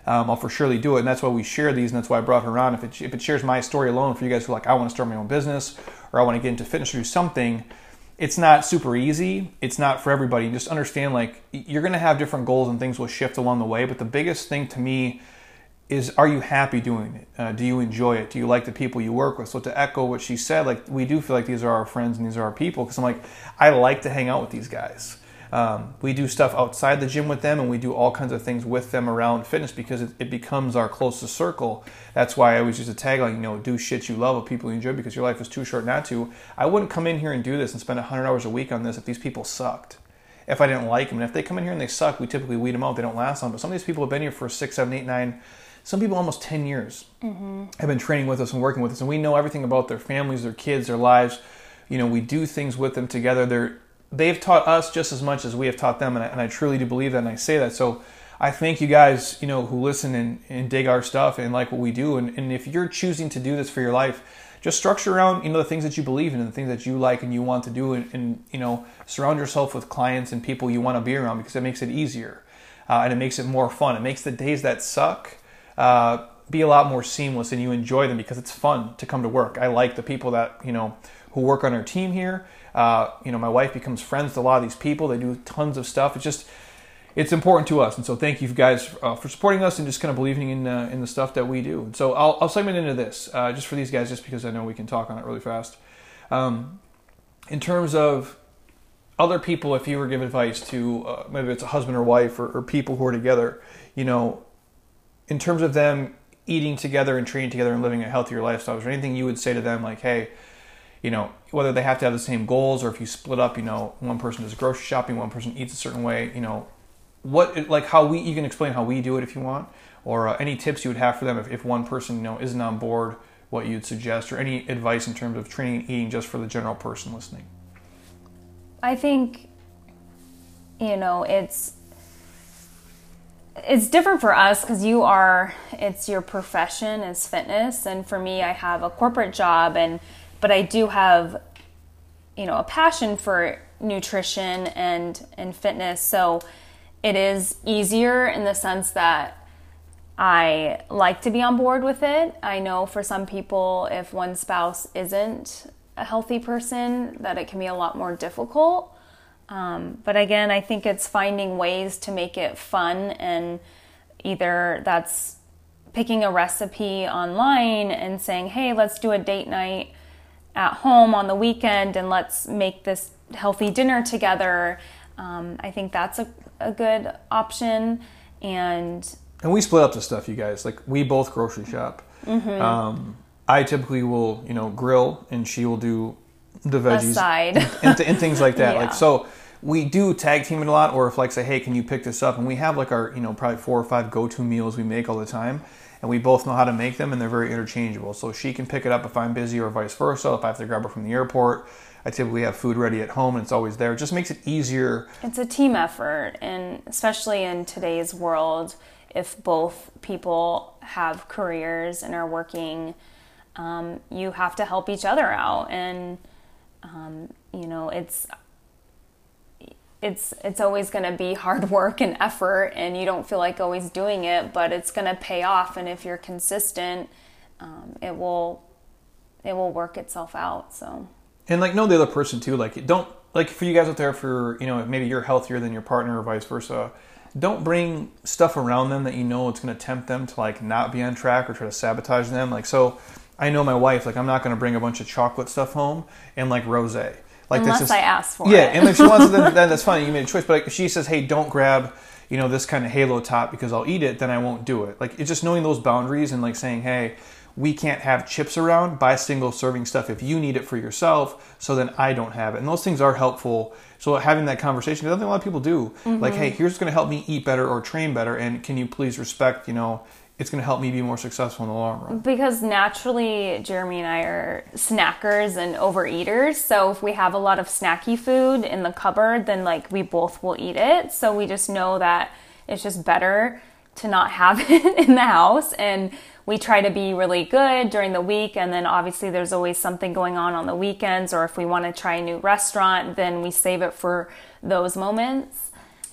um, I'll for surely do it. And that's why we share these, and that's why I brought her on. If it, if it shares my story alone for you guys who are like, I want to start my own business, or I want to get into fitness or do something, it's not super easy. It's not for everybody. Just understand, like, you're going to have different goals and things will shift along the way. But the biggest thing to me is, are you happy doing it? Uh, do you enjoy it? Do you like the people you work with? So to echo what she said, like, we do feel like these are our friends and these are our people, because I'm like, I like to hang out with these guys. Um, we do stuff outside the gym with them, and we do all kinds of things with them around fitness because it, it becomes our closest circle. That's why I always use a tagline, you know, do shit you love with people you enjoy, because your life is too short not to. I wouldn't come in here and do this and spend one hundred hours a week on this if these people sucked. If I didn't like them. And if they come in here and they suck, we typically weed them out. They don't last long. But some of these people have been here for six, seven, eight, nine, some people almost ten years mm-hmm. have been training with us and working with us. And we know everything about their families, their kids, their lives. You know, we do things with them together. They're They've taught us just as much as we have taught them, and I, and I truly do believe that, and I say that. So I thank you guys, you know, who listen and, and dig our stuff and like what we do. And, and if you're choosing to do this for your life, just structure around, you know, the things that you believe in and the things that you like and you want to do, and, and you know, surround yourself with clients and people you want to be around, because it makes it easier uh, and it makes it more fun. It makes the days that suck uh, be a lot more seamless, and you enjoy them because it's fun to come to work. I like the people that, you know, who work on our team here. Uh, you know, my wife becomes friends with a lot of these people. They do tons of stuff. It's just, it's important to us. And so thank you guys uh, for supporting us and just kind of believing in uh, in the stuff that we do. And so I'll, I'll segment into this uh, just for these guys, just because I know we can talk on it really fast. Um, in terms of other people, if you were to give advice to, uh, maybe it's a husband or wife or, or people who are together, you know, in terms of them eating together and training together and living a healthier lifestyle, is there anything you would say to them like, hey, you know, whether they have to have the same goals, or if you split up, you know, one person does grocery shopping, one person eats a certain way, you know, what, like how we, you can explain how we do it if you want, or uh, any tips you would have for them if, if one person, you know, isn't on board, what you'd suggest, or any advice in terms of training and eating just for the general person listening. I think, you know, it's, it's different for us because you are, it's your profession is fitness. And for me, I have a corporate job, and but I do have, you know, a passion for nutrition and, and fitness. So it is easier in the sense that I like to be on board with it. I know for some people, if one spouse isn't a healthy person, that it can be a lot more difficult. Um, but again, I think it's finding ways to make it fun, and either that's picking a recipe online and saying, hey, let's do a date night at home on the weekend and let's make this healthy dinner together. Um, I think that's a, a good option. And and we split up the stuff, you guys. Like, we both grocery shop. Mm-hmm. Um, I typically will, you know, grill, and she will do the veggies Aside. and, and, and things like that. Yeah. Like, so we do tag team it a lot, or if like say, hey, can you pick this up? And we have like our, you know, probably four or five go-to meals we make all the time. And we both know how to make them, and they're very interchangeable. So she can pick it up if I'm busy, or vice versa. If I have to grab her from the airport, I typically have food ready at home, and it's always there. It just makes it easier. It's a team effort, and especially in today's world, if both people have careers and are working, um, you have to help each other out. And, um, you know, it's... It's it's always going to be hard work and effort, and you don't feel like always doing it, but it's going to pay off. And if you're consistent, um, it will it will work itself out. So, and like know the other person too. Like, don't, like, for you guys out there, for, you know, maybe you're healthier than your partner or vice versa, don't bring stuff around them that you know it's going to tempt them to like not be on track or try to sabotage them. Like, so I know my wife, like, I'm not going to bring a bunch of chocolate stuff home and like rosé. Like, unless just, I ask for yeah, it. Yeah, and if she wants it, then, then that's fine. You made a choice. But like, if she says, hey, don't grab, you know, this kind of Halo top because I'll eat it, then I won't do it. Like, it's just knowing those boundaries and like saying, hey, we can't have chips around. Buy single serving stuff if you need it for yourself, so then I don't have it. And those things are helpful. So having that conversation, because I think a lot of people do. Mm-hmm. Like, hey, here's what's going to help me eat better or train better, and can you please respect, you know, it's going to help me be more successful in the long run. Because naturally, Jeremy and I are snackers and overeaters. So if we have a lot of snacky food in the cupboard, then like we both will eat it. So we just know that it's just better to not have it in the house. And we try to be really good during the week. And then obviously there's always something going on on the weekends. Or if we want to try a new restaurant, then we save it for those moments.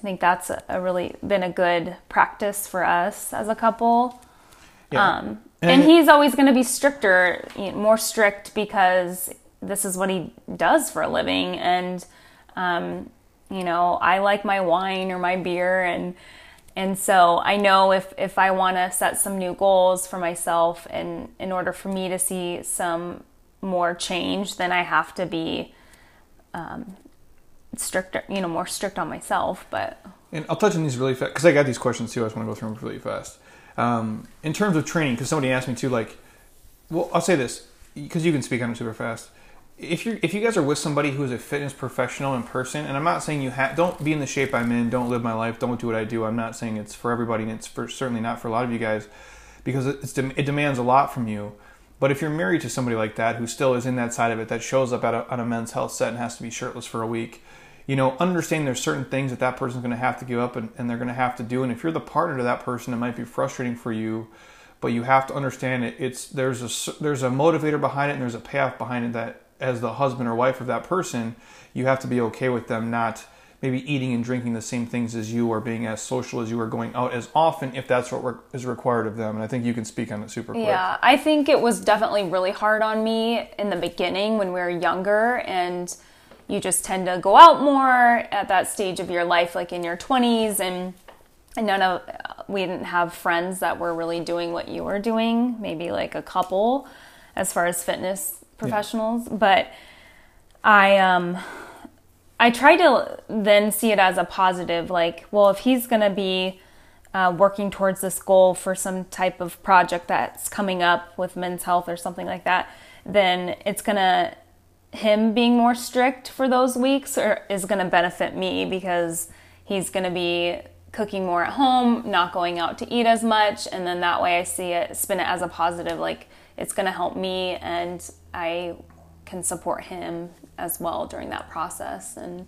I think that's a, a really been a good practice for us as a couple. Yeah. Um, and, and he's always going to be stricter, you know, more strict because this is what he does for a living. And, um, you know, I like my wine or my beer. And, and so I know if, if I want to set some new goals for myself and in order for me to see some more change, then I have to be, um, stricter, you know, more strict on myself. But and I'll touch on these really fast because I got these questions too. I just want to go through them really fast. Um, in terms of training, because somebody asked me too, like, well, I'll say this because you can speak on it super fast. If you if you guys are with somebody who's a fitness professional in person, and I'm not saying you ha- don't be in the shape I'm in, don't live my life, don't do what I do. I'm not saying it's for everybody, and it's for, certainly not for a lot of you guys because it's, it demands a lot from you. But if you're married to somebody like that who still is in that side of it, that shows up at a, at a men's health set and has to be shirtless for a week, you know, understand there's certain things that that person's going to have to give up and, and they're going to have to do. And if you're the partner to that person, it might be frustrating for you, but you have to understand it. It's there's a there's a motivator behind it and there's a payoff behind it that as the husband or wife of that person, you have to be okay with them not maybe eating and drinking the same things as you or being as social as you or going out as often if that's what is required of them. And I think you can speak on it super quick. Yeah, I think it was definitely really hard on me in the beginning when we were younger and you just tend to go out more at that stage of your life, like in your twenties, and none of, we didn't have friends that were really doing what you were doing, maybe like a couple as far as fitness professionals. Yeah. But I, um, I try to then see it as a positive, like, well, if he's going to be uh, working towards this goal for some type of project that's coming up with Men's Health or something like that, then it's going to, him being more strict for those weeks or is going to benefit me because he's going to be cooking more at home, not going out to eat as much. And then that way I see it, spin it as a positive, like it's going to help me and I can support him as well during that process. And,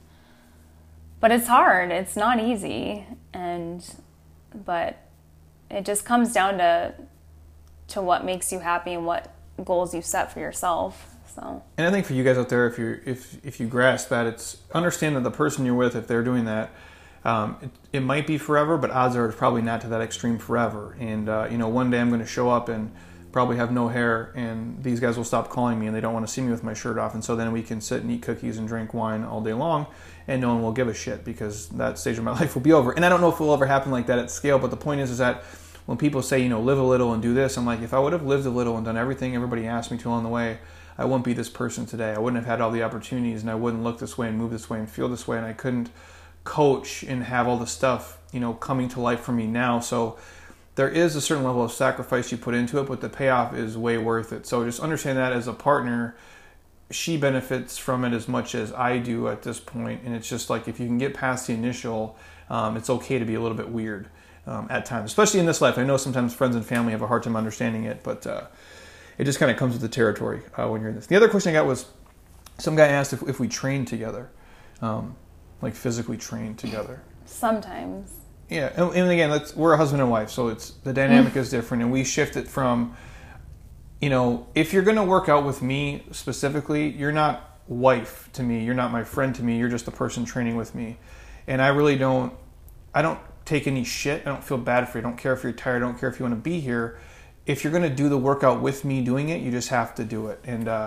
but it's hard, it's not easy. And, but it just comes down to, to what makes you happy and what goals you set for yourself. So. And I think for you guys out there, if you if if you grasp that, it's understand that the person you're with, if they're doing that, um, it, it might be forever, but odds are it's probably not to that extreme forever. And uh, you know, one day I'm going to show up and probably have no hair, and these guys will stop calling me, and they don't want to see me with my shirt off. And so then we can sit and eat cookies and drink wine all day long, and no one will give a shit because that stage of my life will be over. And I don't know if it will ever happen like that at scale, but the point is, is that when people say, you know, live a little and do this, I'm like, if I would have lived a little and done everything everybody asked me to along the way, I wouldn't be this person today. I wouldn't have had all the opportunities, and I wouldn't look this way and move this way and feel this way, and I couldn't coach and have all the stuff, you know, coming to life for me now. So there is a certain level of sacrifice you put into it, but the payoff is way worth it. So just understand that as a partner, she benefits from it as much as I do at this point, and it's just like if you can get past the initial, um, it's okay to be a little bit weird um, at times, especially in this life. I know sometimes friends and family have a hard time understanding it, but uh, it just kind of comes with the territory uh, when you're in this. The other question I got was, some guy asked if, if we train together, um, like physically train together. Sometimes. Yeah, and, and again, let's, we're a husband and wife, so it's the dynamic is different, and we shift it from, you know, if you're going to work out with me specifically, you're not wife to me, you're not my friend to me, you're just the person training with me. And I really don't, I don't take any shit, I don't feel bad for you, I don't care if you're tired, I don't care if you want to be here. If you're going to do the workout with me doing it, you just have to do it. And uh,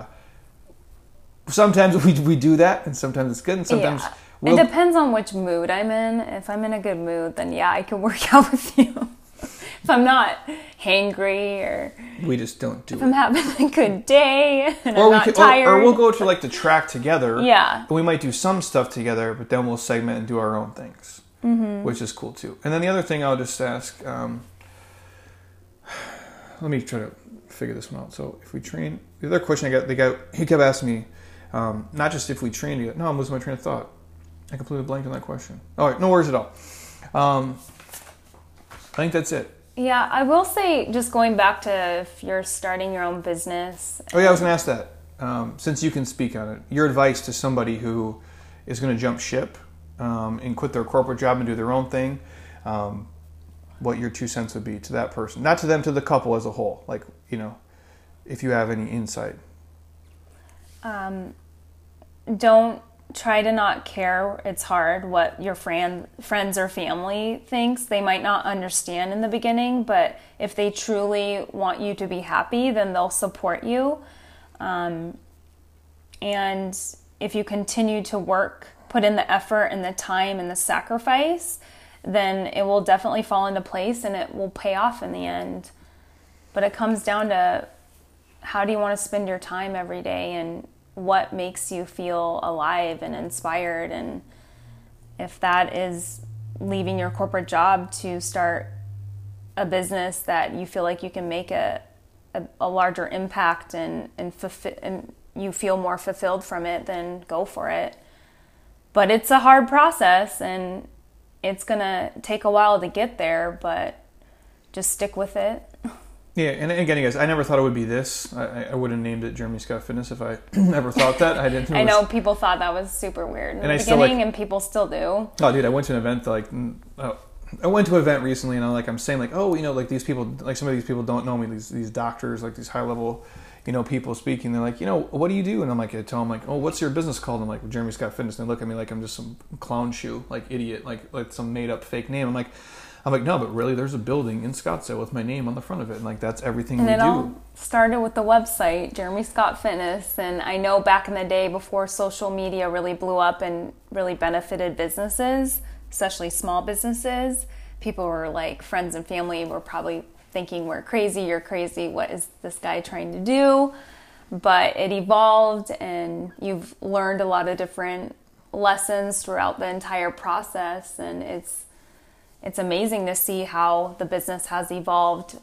sometimes we we do that, and sometimes it's good, and sometimes... Yeah. We'll... It depends on which mood I'm in. If I'm in a good mood, then yeah, I can work out with you. If I'm not hangry or... We just don't do if it. If I'm having a good day and or I'm we not could, tired. Or, or we'll go to like the track together. Yeah. And we might do some stuff together, but then we'll segment and do our own things, mm-hmm. which is cool too. And then the other thing I'll just ask... Um, let me try to figure this one out. So if we train... The other question I got, they got, he kept asking me, um, not just if we train together. No, I'm losing my train of thought. I completely blanked on that question. All right, no worries at all. Um, I think that's it. Yeah, I will say, just going back to if you're starting your own business. Oh yeah, I was going to ask that. Um, since you can speak on it, your advice to somebody who is going to jump ship um, and quit their corporate job and do their own thing, um, what your two cents would be to that person. Not to them, to the couple as a whole. Like, you know, if you have any insight. Um, don't try to not care. It's hard what your friend, friends or family thinks. They might not understand in the beginning, but if they truly want you to be happy, then they'll support you. Um, and if you continue to work, put in the effort and the time and the sacrifice, then it will definitely fall into place and it will pay off in the end. But it comes down to how do you want to spend your time every day and what makes you feel alive and inspired. And if that is leaving your corporate job to start a business that you feel like you can make a, a, a larger impact and, and, fulfill, and you feel more fulfilled from it, then go for it. But it's a hard process and it's going to take a while to get there, but just stick with it. Yeah, and again, guys, I never thought it would be this. I, I would have named it Jeremy Scott Fitness if I ever thought that. I didn't know. I know people thought that was super weird in and the I beginning, like, and people still do. Oh, dude, I went to an event like, oh, I went to an event recently, and I'm like, I'm saying like, oh, you know, like these people, like some of these people don't know me. These these doctors, like these high level, you know, people speaking. They're like, you know, what do you do? And I'm like, I tell them like, oh, what's your business called? I'm like, Jeremy Scott Fitness. And they look at me like I'm just some clown shoe, like idiot, like like some made up fake name. I'm like. I'm like, no, but really, there's a building in Scottsdale with my name on the front of it, and like that's everything and we it do. All started with the website, Jeremy Scott Fitness, and I know back in the day before social media really blew up and really benefited businesses, especially small businesses, people were like, friends and family were probably thinking we're crazy, you're crazy, what is this guy trying to do? But it evolved, and you've learned a lot of different lessons throughout the entire process, and it's It's amazing to see how the business has evolved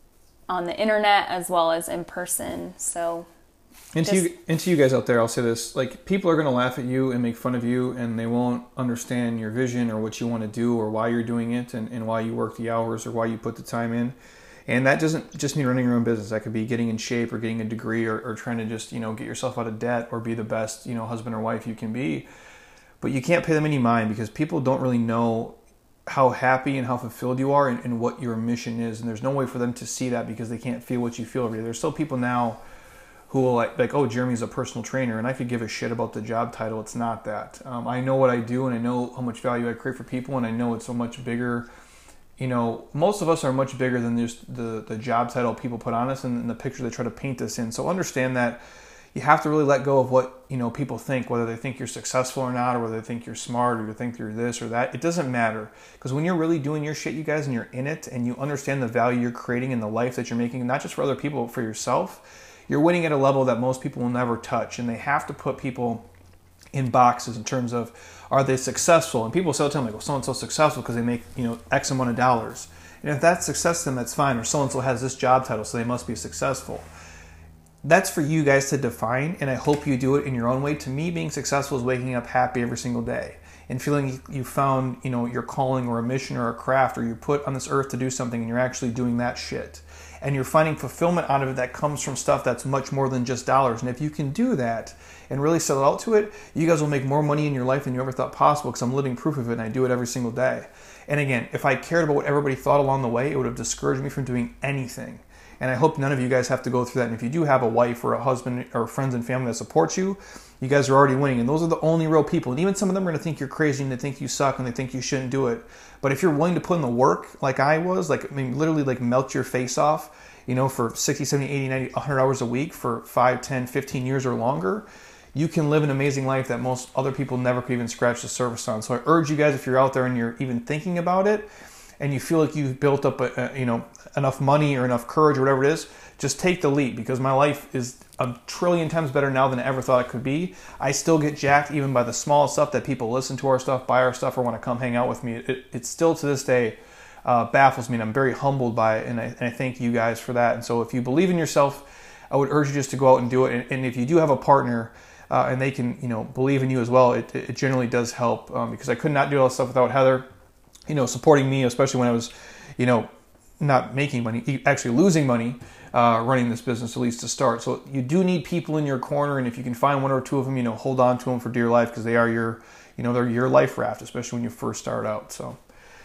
on the internet as well as in person. So, and to, you, and to you guys out there, I'll say this: like, people are going to laugh at you and make fun of you, and they won't understand your vision or what you want to do or why you're doing it, and, and why you work the hours or why you put the time in. And that doesn't just mean running your own business. That could be getting in shape or getting a degree or, or trying to just, you know, get yourself out of debt or be the best, you know, husband or wife you can be. But you can't pay them any mind because people don't really know how happy and how fulfilled you are and, and what your mission is. And there's no way for them to see that because they can't feel what you feel every day. There's still people now who will like, like, oh, Jeremy's a personal trainer, and I could give a shit about the job title. It's not that. Um, I know what I do, and I know how much value I create for people, and I know it's so much bigger. You know, most of us are much bigger than just the, the job title people put on us and, and the picture they try to paint us in. So understand that you have to really let go of what, you know, people think, whether they think you're successful or not, or whether they think you're smart or they think you're this or that. It doesn't matter, because when you're really doing your shit, you guys, and you're in it and you understand the value you're creating in the life that you're making, not just for other people, but for yourself, you're winning at a level that most people will never touch. And they have to put people in boxes in terms of, are they successful? And people say all the time, like, well, so-and-so successful because they make, you know, X amount of dollars. And if that's success to them, that's fine. Or so-and-so has this job title, so they must be successful. That's for you guys to define, and I hope you do it in your own way. To me, being successful is waking up happy every single day and feeling you found, you know, your calling or a mission or a craft, or you're put on this earth to do something and you're actually doing that shit. And you're finding fulfillment out of it that comes from stuff that's much more than just dollars. And if you can do that and really sell out to it, you guys will make more money in your life than you ever thought possible, because I'm living proof of it and I do it every single day. And again, if I cared about what everybody thought along the way, it would have discouraged me from doing anything. And I hope none of you guys have to go through that. And if you do have a wife or a husband or friends and family that supports you, you guys are already winning. And those are the only real people. And even some of them are going to think you're crazy and they think you suck and they think you shouldn't do it. But if you're willing to put in the work like I was, like, I mean, literally like melt your face off, you know, for sixty, seventy, eighty, ninety, one hundred hours a week for five, ten, fifteen years or longer, you can live an amazing life that most other people never could even scratch the surface on. So I urge you guys, if you're out there and you're even thinking about it, and you feel like you've built up, a, a, you know, enough money or enough courage or whatever it is, just take the leap, because my life is a trillion times better now than I ever thought it could be. I still get jacked even by the smallest stuff that people listen to our stuff, buy our stuff, or want to come hang out with me. It, it still to this day uh, baffles me, and I'm very humbled by it, and I, and I thank you guys for that. And so if you believe in yourself, I would urge you just to go out and do it. And, and if you do have a partner uh, and they can, you know, believe in you as well, it, it generally does help, um, because I could not do all this stuff without Heather, you know, supporting me, especially when I was, you know, not making money, actually losing money, uh, running this business, at least to start. So you do need people in your corner, and if you can find one or two of them, you know, hold on to them for dear life, because they are your, you know, they're your life raft, especially when you first start out. So,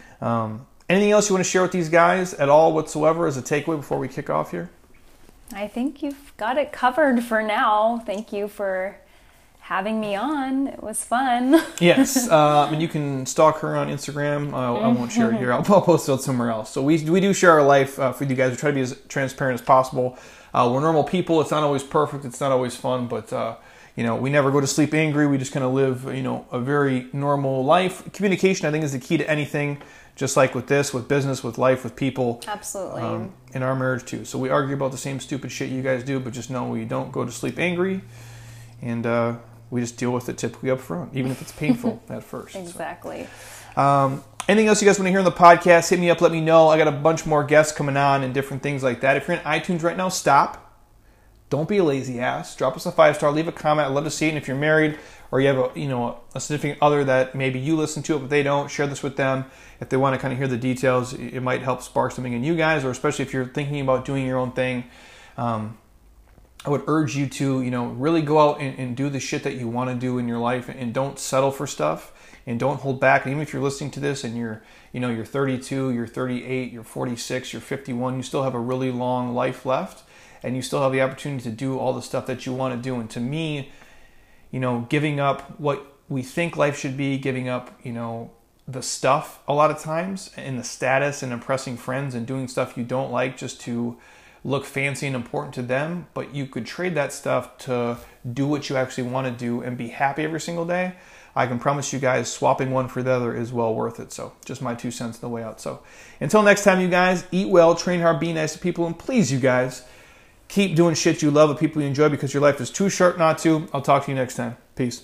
um, anything else you want to share with these guys at all whatsoever as a takeaway before we kick off here? I think you've got it covered for now. Thank you for having me on. It was fun. Yes, uh, and you can stalk her on Instagram. Uh, I won't share it here. I'll, I'll post it somewhere else. So we we do share our life uh, for you guys. We try to be as transparent as possible. Uh, we're normal people. It's not always perfect. It's not always fun, but uh, you know, we never go to sleep angry. We just kind of live, you know, a very normal life. Communication, I think, is the key to anything. Just like with this, with business, with life, with people. Absolutely. Um, in our marriage too. So we argue about the same stupid shit you guys do, but just know we don't go to sleep angry, and uh, we just deal with it typically up front, even if it's painful at first. Exactly. So. Um, anything else you guys want to hear on the podcast, hit me up, let me know. I got a bunch more guests coming on and different things like that. If you're in iTunes right now, stop. Don't be a lazy ass. Drop us a five star, leave a comment. I'd love to see it. And if you're married or you have a you know a significant other that maybe you listen to it but they don't, share this with them. If they want to kind of hear the details, it might help spark something in you guys, or especially if you're thinking about doing your own thing. Um, I would urge you to, you know, really go out and, and do the shit that you want to do in your life, and don't settle for stuff, and don't hold back. And even if you're listening to this and you're, you know, you're thirty-two, you're thirty-eight, you're forty-six, you're fifty-one, you still have a really long life left, and you still have the opportunity to do all the stuff that you want to do. And to me, you know, giving up what we think life should be, giving up, you know, the stuff a lot of times, and the status and impressing friends and doing stuff you don't like just to look fancy and important to them, but you could trade that stuff to do what you actually want to do and be happy every single day. I can promise you guys, swapping one for the other is well worth it. So just my two cents on the way out. So until next time, you guys, eat well, train hard, be nice to people, and please, you guys, keep doing shit you love with people you enjoy, because your life is too short not to. I'll talk to you next time. Peace.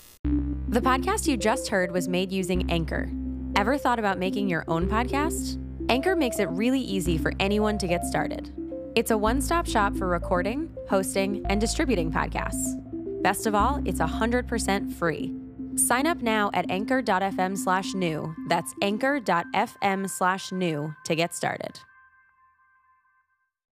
The podcast you just heard was made using Anchor. Ever thought about making your own podcast? Anchor makes it really easy for anyone to get started. It's a one-stop shop for recording, hosting, and distributing podcasts. Best of all, it's one hundred percent free. Sign up now at anchor.fm slash new. That's anchor.fm slash new to get started.